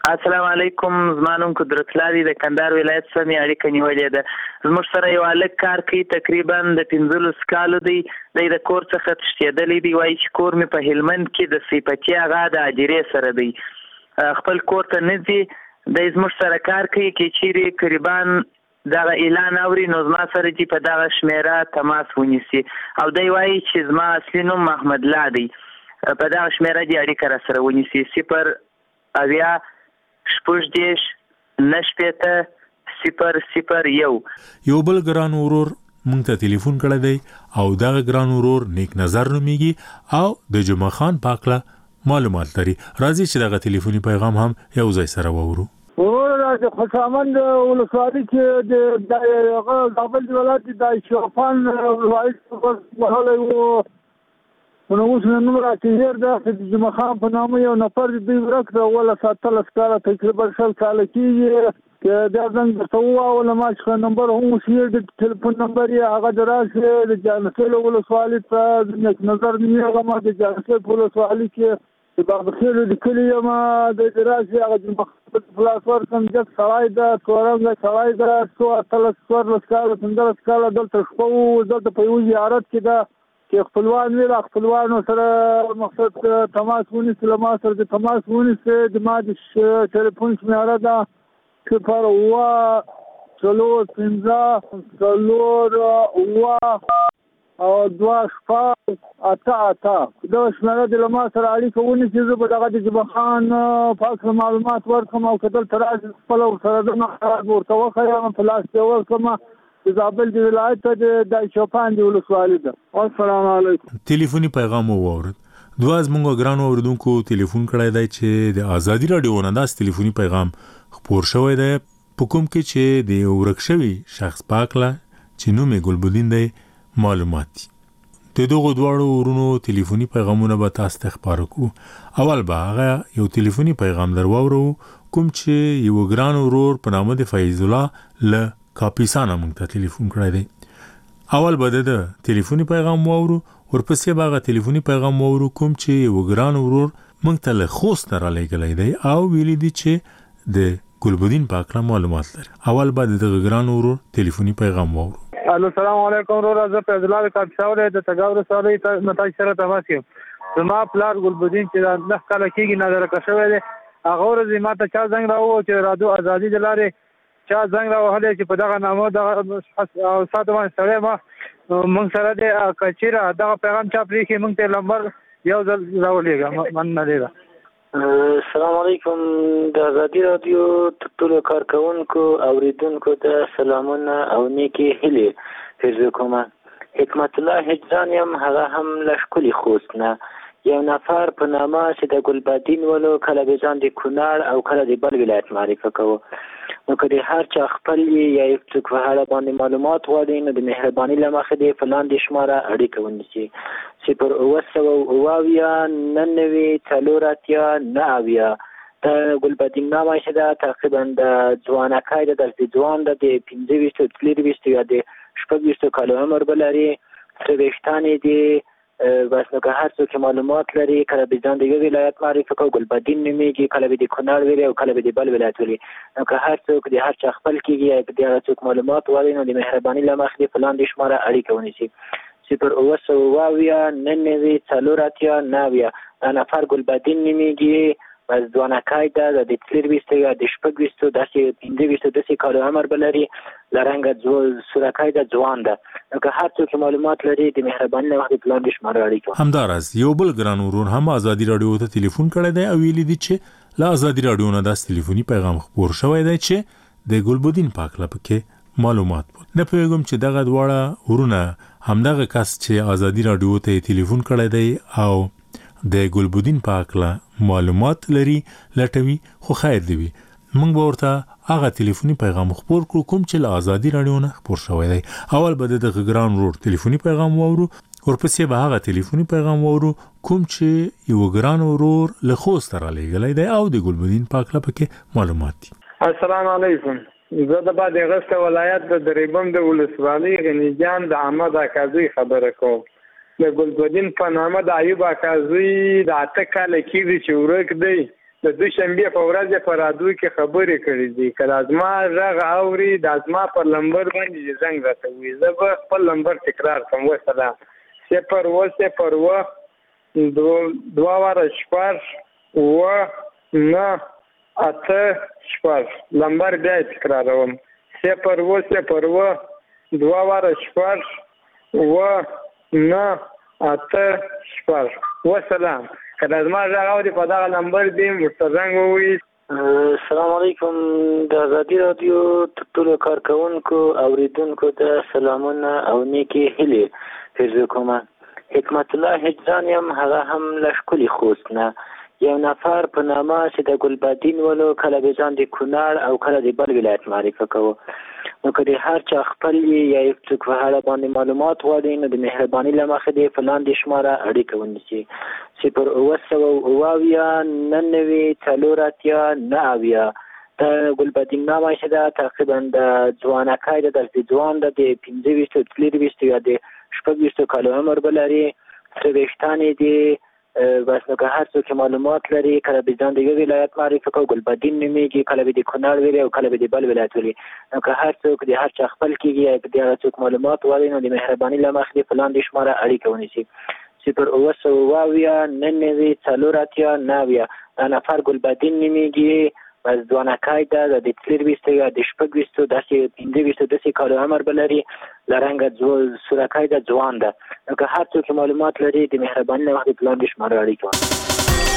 السلام علیکم. زما نوم قدرت الله دی، د کندهار ولایت څخه مې اړیکه نیولې ده. زموږ سره یو هلک کار کوي، تقریبا د پنځلس کالو دی. دی د کور څخه تښتېدلی دی، وایي چې کور مې په هلمند کې د صفتي هغه د هدیرې سره دی، خپل کور ته نه ځي. دی زموږ سره کار کوي، کې چیرې قریبا دغه اعلان اوري نو زما سره چې په دغه شمیره تماس ونیسي، او دی وایي چې زما اصلي نوم محمد الله دی، په دغه شمیره دې اړیکه را سره ونیسي. صفر اویا شپږ دېرش نه شپېته صفر صفر یو. یو بل ګران ورور مونږ ته ټلیفون کړی دی او دغه ګران ورور نیک نظر نومیږي او د جمعه خان پاکله معلومات لري. راځي چې دغه ټلیفوني پیغام هم یو ځای سره وورو. ورور د خوشامند ولسوالۍ کې د کابل ولایت د شوفان ولایت په محله وو نو اوس نن راځي دا چې جمعه خان په نامه یو نفر دی ورک دا ولا ساتل سکاله تقریبا شل کال کېږي چې دا څنګه تسوا ولا ما څخه نمبر هم شي د ټلیفون نمبر یې هغه دراسه د جانسل ولسوالۍ ته د نظر نیو هغه ما د جانسل ولسوالۍ کې د بابخیل د کلی ما د دراسه هغه د پلاسور کوم د سړای د تورنګ سړای د څو اتل څور لسکاله څنګه لسکاله دلته شپو دلته په یو زیارت کې دا چې خپلوان ویل خپلوانو سره مقصد تماس ونیسي، له ما سره د تماس ونیسي، د ما د ټلیفون شمیره ده صفر اووه څلور پنځه څلور اووه او دوه شپږ اته اته. دغه شمیره د له ما سره اړیکه ونیسي، زه به دغه د جمعه خان پاک معلومات ورکړم او که دلته راشي خپله ورسره د ورته وښیم په لاس کې ورکړم. د زابل د ولایت د شوپان د ولسوالۍ ده. السلام علیکم. ټلیفوني پیغام واورد. دوه زموږ ګرانو اوریدونکو ټلیفون کړی دی چې د ازادي رادیو نه داس ټلیفوني پیغام خپور شوی دی په کوم کې چې د ورک شوی شخص پاکله چې نوم یې ګلبدین دی معلومات. د دغه دواړو ورونو ټلیفوني پیغامونه به تاسو ته خبرو کوو. اول به هغه یو ټلیفوني پیغام درواورو کوم چې یو ګران ورور په نامه د فیض الله له کاپیسانه مونږ ته ټلیفون کړی دی. اول به د ټلیفوني پیغام واورو، ورپسې به هغه ټلیفوني پیغام واورو کوم چې یو ګران ورور مونږ ته له خوست نه رالیږلی دی او ویلي دي چې د ګلبدین په هکله معلومات لري. اول به د دغه ګران ورور ټلیفوني پیغام واورو. الو السلام علیکم ورور، زه فیض الله د کاپیساو د تګاو ولسوالۍ نه تاسو سره تماس یم. زما پلار ګلبدین چې نه کله کېږي نظر کښوی دی، هغه ورځ ما ته چا زنګ راووت چې رادیو ازادي د لارې چا زنګ راوهلی چې په دغه نامه دغه ساده باندې سړی ما موږ سره دی که چېرې دغه پیغام چا پرېښي موږ ته نمبر یو ځل راولېږه. مننه ډېره. السلام علیکم. د ازادي راډیو ټولو کارکوونکو اوریدونکو ته سلامونه او نیکې هیلې پېرزو کوم. حکمت الله هجران یم، هغه هم له ښکلي خوست نه. یو نفر په نامه چې د ګلبدین ولو کله به ځان د کونړ او کله د بل ولایت معرفه کوو. نو که د هر چا خپل یا یو څوک په اړه باندې معلومات غواړي نو د مهرباني له مخې د په لاندې شماره اړیکه ونیسي: صفر اووه سوه اووه اویا نهه نوي څلور اتیا نهه اویا. د ګلبدین نامه چې ده تقریبا د ځوانکۍ ده، داسې ځوان ده، د پنځه ویشتو څلور ویشتو یا د شپږ ویشتو کالو عمر به لري، څه ویښتان یې دي. بس نو که هر څوک معلومات لري کله به ځان د یو ولایت معرفي کوي ګلبدین نومیږي، کله به د کونړ ویلي او کله به د بل ولایت ویلي. نو که هر څوک د هر چا خپل کېږي یا د هغه څوک معلومات غواړي نو د مهرباني له مخې د په لاندې شماره اړیکه ونیسي: صفر اووه سوه اووه اویا نهه نوي څلور اتیا نهه اویا. دا نفر ګلبدین نومیږي، بس ځوانکۍ ده، د څلور ویشتو یا د شپږ ویشتو داسې پنځه ویشتو داسې کالو عمر به لري، له رنګه سورکۍ ده، ځوان ده. نو که هر څوک معلومات لري د مهرباني له مخې د لاندې شماره اړیکه. همداراز یو بل ګران ورور هم ازادي راډیو ته ټلیفون کړی دی او ویلي دي چې له ازادي راډیو نه داسې ټلیفوني پیغام خپور شوی دی چې د ګلبدین پاکله پکې معلومات بود. نه پوهېږم چې دغه دواړه ورونه همدغه کس چې ازادي راډیو ته ټلیفون کړی دی او د ګلبدین پاکله معلومات لري لټوي، خو خیر دی وي. موږ به ورته هغه ټلیفوني پیغام خپور کړو کوم چې له ازادي راډیو نه خپور شوی دی. اول به د دغه ګران ورور ټلیفوني پیغام واورو، ورپسې به هغه ټلیفوني پیغام واورو کوم چې یو ګران ورور له خوست رالیږلی دی او د ګلبدین پاکله پکې معلومات دي. السلام علیکم. زه د بعد غسته ولایت د دریبم د ولسوالۍ غنی جان د احمد اکازي خبره کوم. د ګلبدین په نامه د ایوب اکازي د اته کاله کېږي چې ورک دی د دوشنبه په ورځ په رادیو کې خبرې کړې دي کله ازما غږ اوري د ازما پر لمبر باندې زنګ راته وي زه به خپل لمبر تکرار کوم وسلام صفر و صفر و دوه واره شپږ و نه اته شپږ لمبر بیا تکراروم صفر و صفر و دوه واره شپږ و نه اته شپږ وسلام کله ازما غږ اوري په دغه نمبر دی ورته زنګ ووهي. السلام علیکم د ازادي راډیو ټولو کارکونکو اوریدونکو ته سلامونه او نیکې هیلې پیرزو کوم. حکمت الله هجران یم، هغه هم له ښکلي خوست نه. یو نفر په نامه چې د ګلبدین ولو کله به ځان د کونړ او کله د بل ولایت معرفه کوو. نو که د هر چا خپل یا یو څوک په اړه باندې معلومات غواړي نو د مهرباني له مخې د په لاندې شماره اړیکه ونیسي: صفر اوه سوه اوه اویا نهه نوي څلور اتیا نهه اویا. د ګلبدین نامه چې ده تقریبا د ځوانکۍ ده، داسې ځوان ده، د پنځه ویشتو څلېرویشتو یا د شپږ ویشتو کالو عمر به لري، څه ویشتان یې دي. بس نو که هر څوک معلومات لري کله به ځان د یو ولایت معرفي کوي ګلبدین نومیږي، کله به د کونړ ویلي او کله به د بل ولایت ویلي. نو که هر څوک د هر چا خپل کېږي یا د هغه څوک معلومات غواړي نو د مهرباني له مخې د په لاندې شماره اړیکه ونیسي: صفر اوه سوه اوه اویا نهه نوي څلور اتیا نهه اویا. دا نفر ګلبدین نومیږي، بس ځوانکۍ ده، د څلېرویشتو یا د شپږ ویشتو داسې پنځه ویشتو داسې کالو عمر به لري، له رنګه سورکۍ ده، ځوان ده. نو که هر څوک معلومات لري د مهرباني له مخې د لاندې شماره اړیکه ونیسي.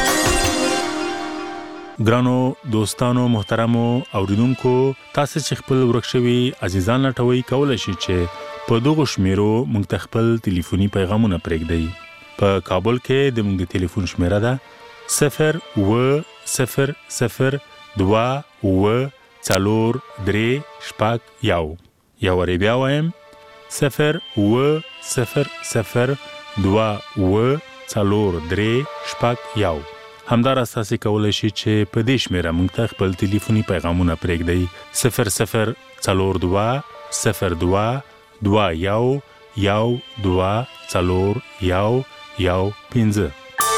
ګرانو دوستانو محترمو اوریدونکو، تاسو چې خپل ورک شوي عزیزان لټوي کولای شئ چې په دغه شمیرو موږ ته خپل ټلیفوني پیغامونه پرېږدئ. په کابل کې د موږ د ټلیفون شمیره ده صفر اوه صفر صفر دوه اوه څلور درې شپږ یو. یو وارې بیا وایم: صفر اوه صفر صفر دوه اوه څلور درې شپږ یو. همداراز تاسو کولای شئ چې په دې شمیره موږ ته خپل ټلیفوني پیغامونه پرېږدئ: صفر صفر څلور دوه صفر دوه دوه یو یو دوه څلور یو یو پنځه.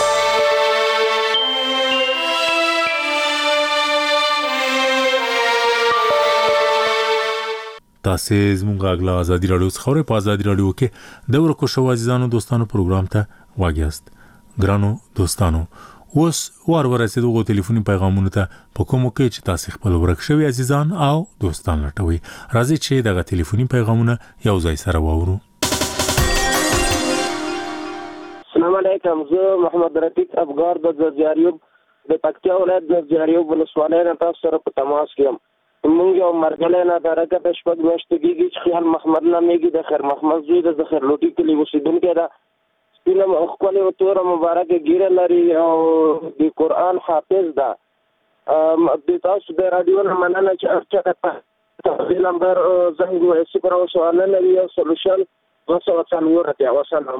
تاسو زموږ غاغلا ازادي راډیو څخه په ازادي راډیو کې د ورکو شو عزیزانو دوستانو پروګرام ته واګیاست. ګرانو دوستانو، اوس وار ورسېدو غو ټلیفوني پیغامونه ته په کومو کې چې تاسو خپل ورک شوی عزیزان او دوستان لټوي. راځي چې دغه ټلیفوني پیغامونه یو ځای سره واورو. السلام علیکم، زه محمد رفیق افغار د زرجاریوب د پکتیا ولایت د زرجاریوب ولسوالۍ نه تاسو سره په تماس کې یم. مونږ یو مرګلی نه درکه په شپږ میاشتې کېږي چې خیال محمد نامېږي، د خیر محمد زوی د ذخیر لوټي کلي اوسېدونکی ده. سپینه ښکلې او توره مبارکه ګیره لري او د قرآن حافظ ده. د تاسو د راډیو نه مننه چې هر چا ته د نمبر زنګ ووایي صفر اوه سوه نهه نوي یو سلوشن دوه سوه څلور اتیا. وسلام.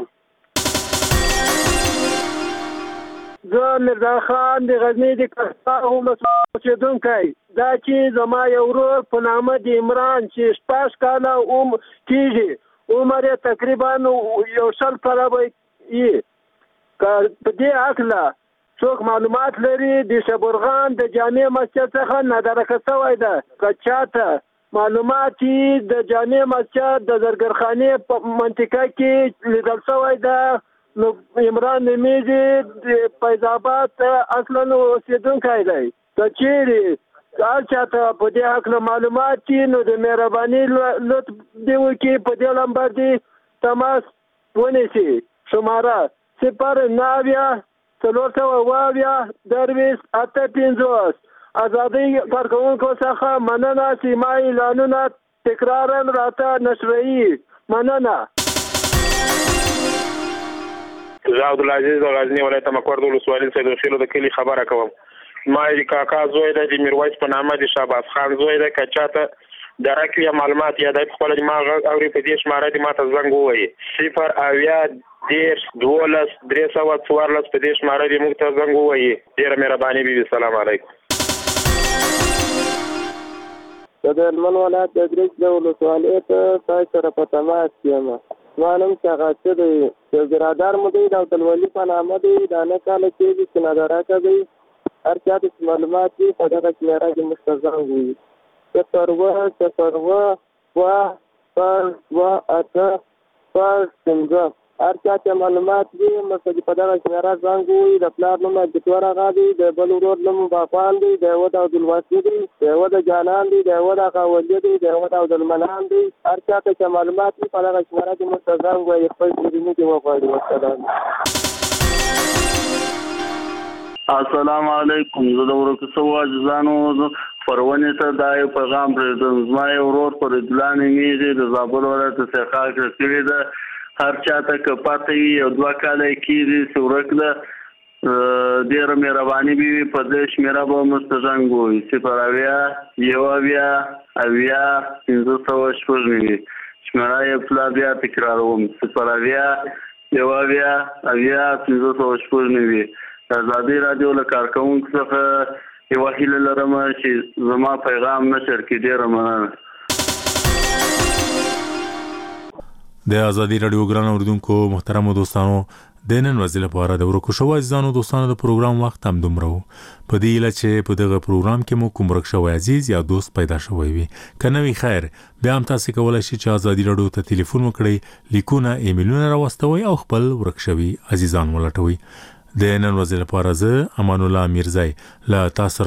زه مرزا خان د غزني د کستا اوسېدونکی. دا چې زما یو ورور په نامه د عمران چې شپږ کاله عم کېږي، عمر یې تقریبا یو شل کاله به وي. که په دې هکله څوک معلومات لري د شبرغان د جامع مسجد څخه نادرکه شوی ده، که چاته معلومات د جامع مسجد د زرګرخانې په منطقه کې لیدل شوی ده نو عمران نومیږي، د فیض آباد اصلا اوسېدونکی دی. که چیرې هر چاته په دې هکله معلومات دي نو د مهرباني لطف دې وکړي په دې نمبر دې تماس ونیسي. شماره صفر نهه اویا څلور سوه اوه اویا درویشت اته پنځوس. ازادۍ کارکوونکو څخه مننه چې ما اعلانونه تکرارا راته نشروي. مننه. زه عبدالعزیز د غزني ولایت مکور د ولسوالۍ سید خیلو د کلي خبره کوم. ما د کاکا زوی دی د میرویس په نامه د شهباز خان زوی دی. که چاته درک یا معلومات یا دی په خپله د ما غږ اوري په دې شماره دې ما ته زنګ ووایي: صفر اویا دېرش دولس درې سوه څوارلس. په دې شماره دې موږ ته زنګ ووایي. ډېره مهرباني بي بي. سلام علیکم. د هلمند ولایت د ګرج د ولسوالۍ ته تاسو سره په تماس کې یم. زما نوم شغاسه دی، د برادر مو دی د عبدالولي په نامه دی. دا نه کاله کېږي چې نادرکه دی هر چا ته معلومات دي په دغه شمیره کې مستزان وي صفر اوه صفر اوه دوه شپږ دوه اته شپږ پنځه هر چا ته معلومات دي مثلا په دغه شمیره زنګ وي د پلار نوم عبدالستور اغا دی د بل ورور نوم باپان دی د یوه د عبدالواسي دی د یوه د جانان دی د یوه د اغاولي دی د یوه د عبدالمنان دی هر چا ته چې معلومات دي په دغه شمیره کې مستزان وي خپل پیرودونکي وغواړي. والسلام. السلام علیکم. زه د ورکو سو عزیزانو پرونې ته دا یو پیغام پرېږدم. زما یو ورور فرید الله نومیږي د زابل ولایت څخه کړی ده. هر چاته که پاتې وي او دوه کاله کېږي چې ورک ده ډېره مهرباني به وي په دې شمېره به مستزنګ ووایي صفر اویا یو اویا اویا پنځه سوه شپږ نوي شمېره یې پلا بیا تکراروم صفر اویا یو اویا اویا پنځه سوه شپږ نوي. د ازادي راډیو له کارکوونکو څخه یوه هیله لرم چې زما پیغام نشر کړي. ډېره مننه. د ازادي راډیو ګران اوریدونکو محترمو دوستانو د نن ورځې لپاره د ورکو شوو عزیزانو دوستانو د پروګرام وخت هم دومره و. په دې هیله چې په دغه پروګرام کې مو کوم ورک شوی عزیز یا دوست پیدا شوی وي که نه وي خیر بیا هم تاسو کولی شئ چې ازادي راډیو ته تلیفون وکړئ لیکونه ایمیلونه راواستوئ او خپل ورک شوي عزیزان ولټوئ. د نن ورځې لپاره زه امان الله میرزای له تاسو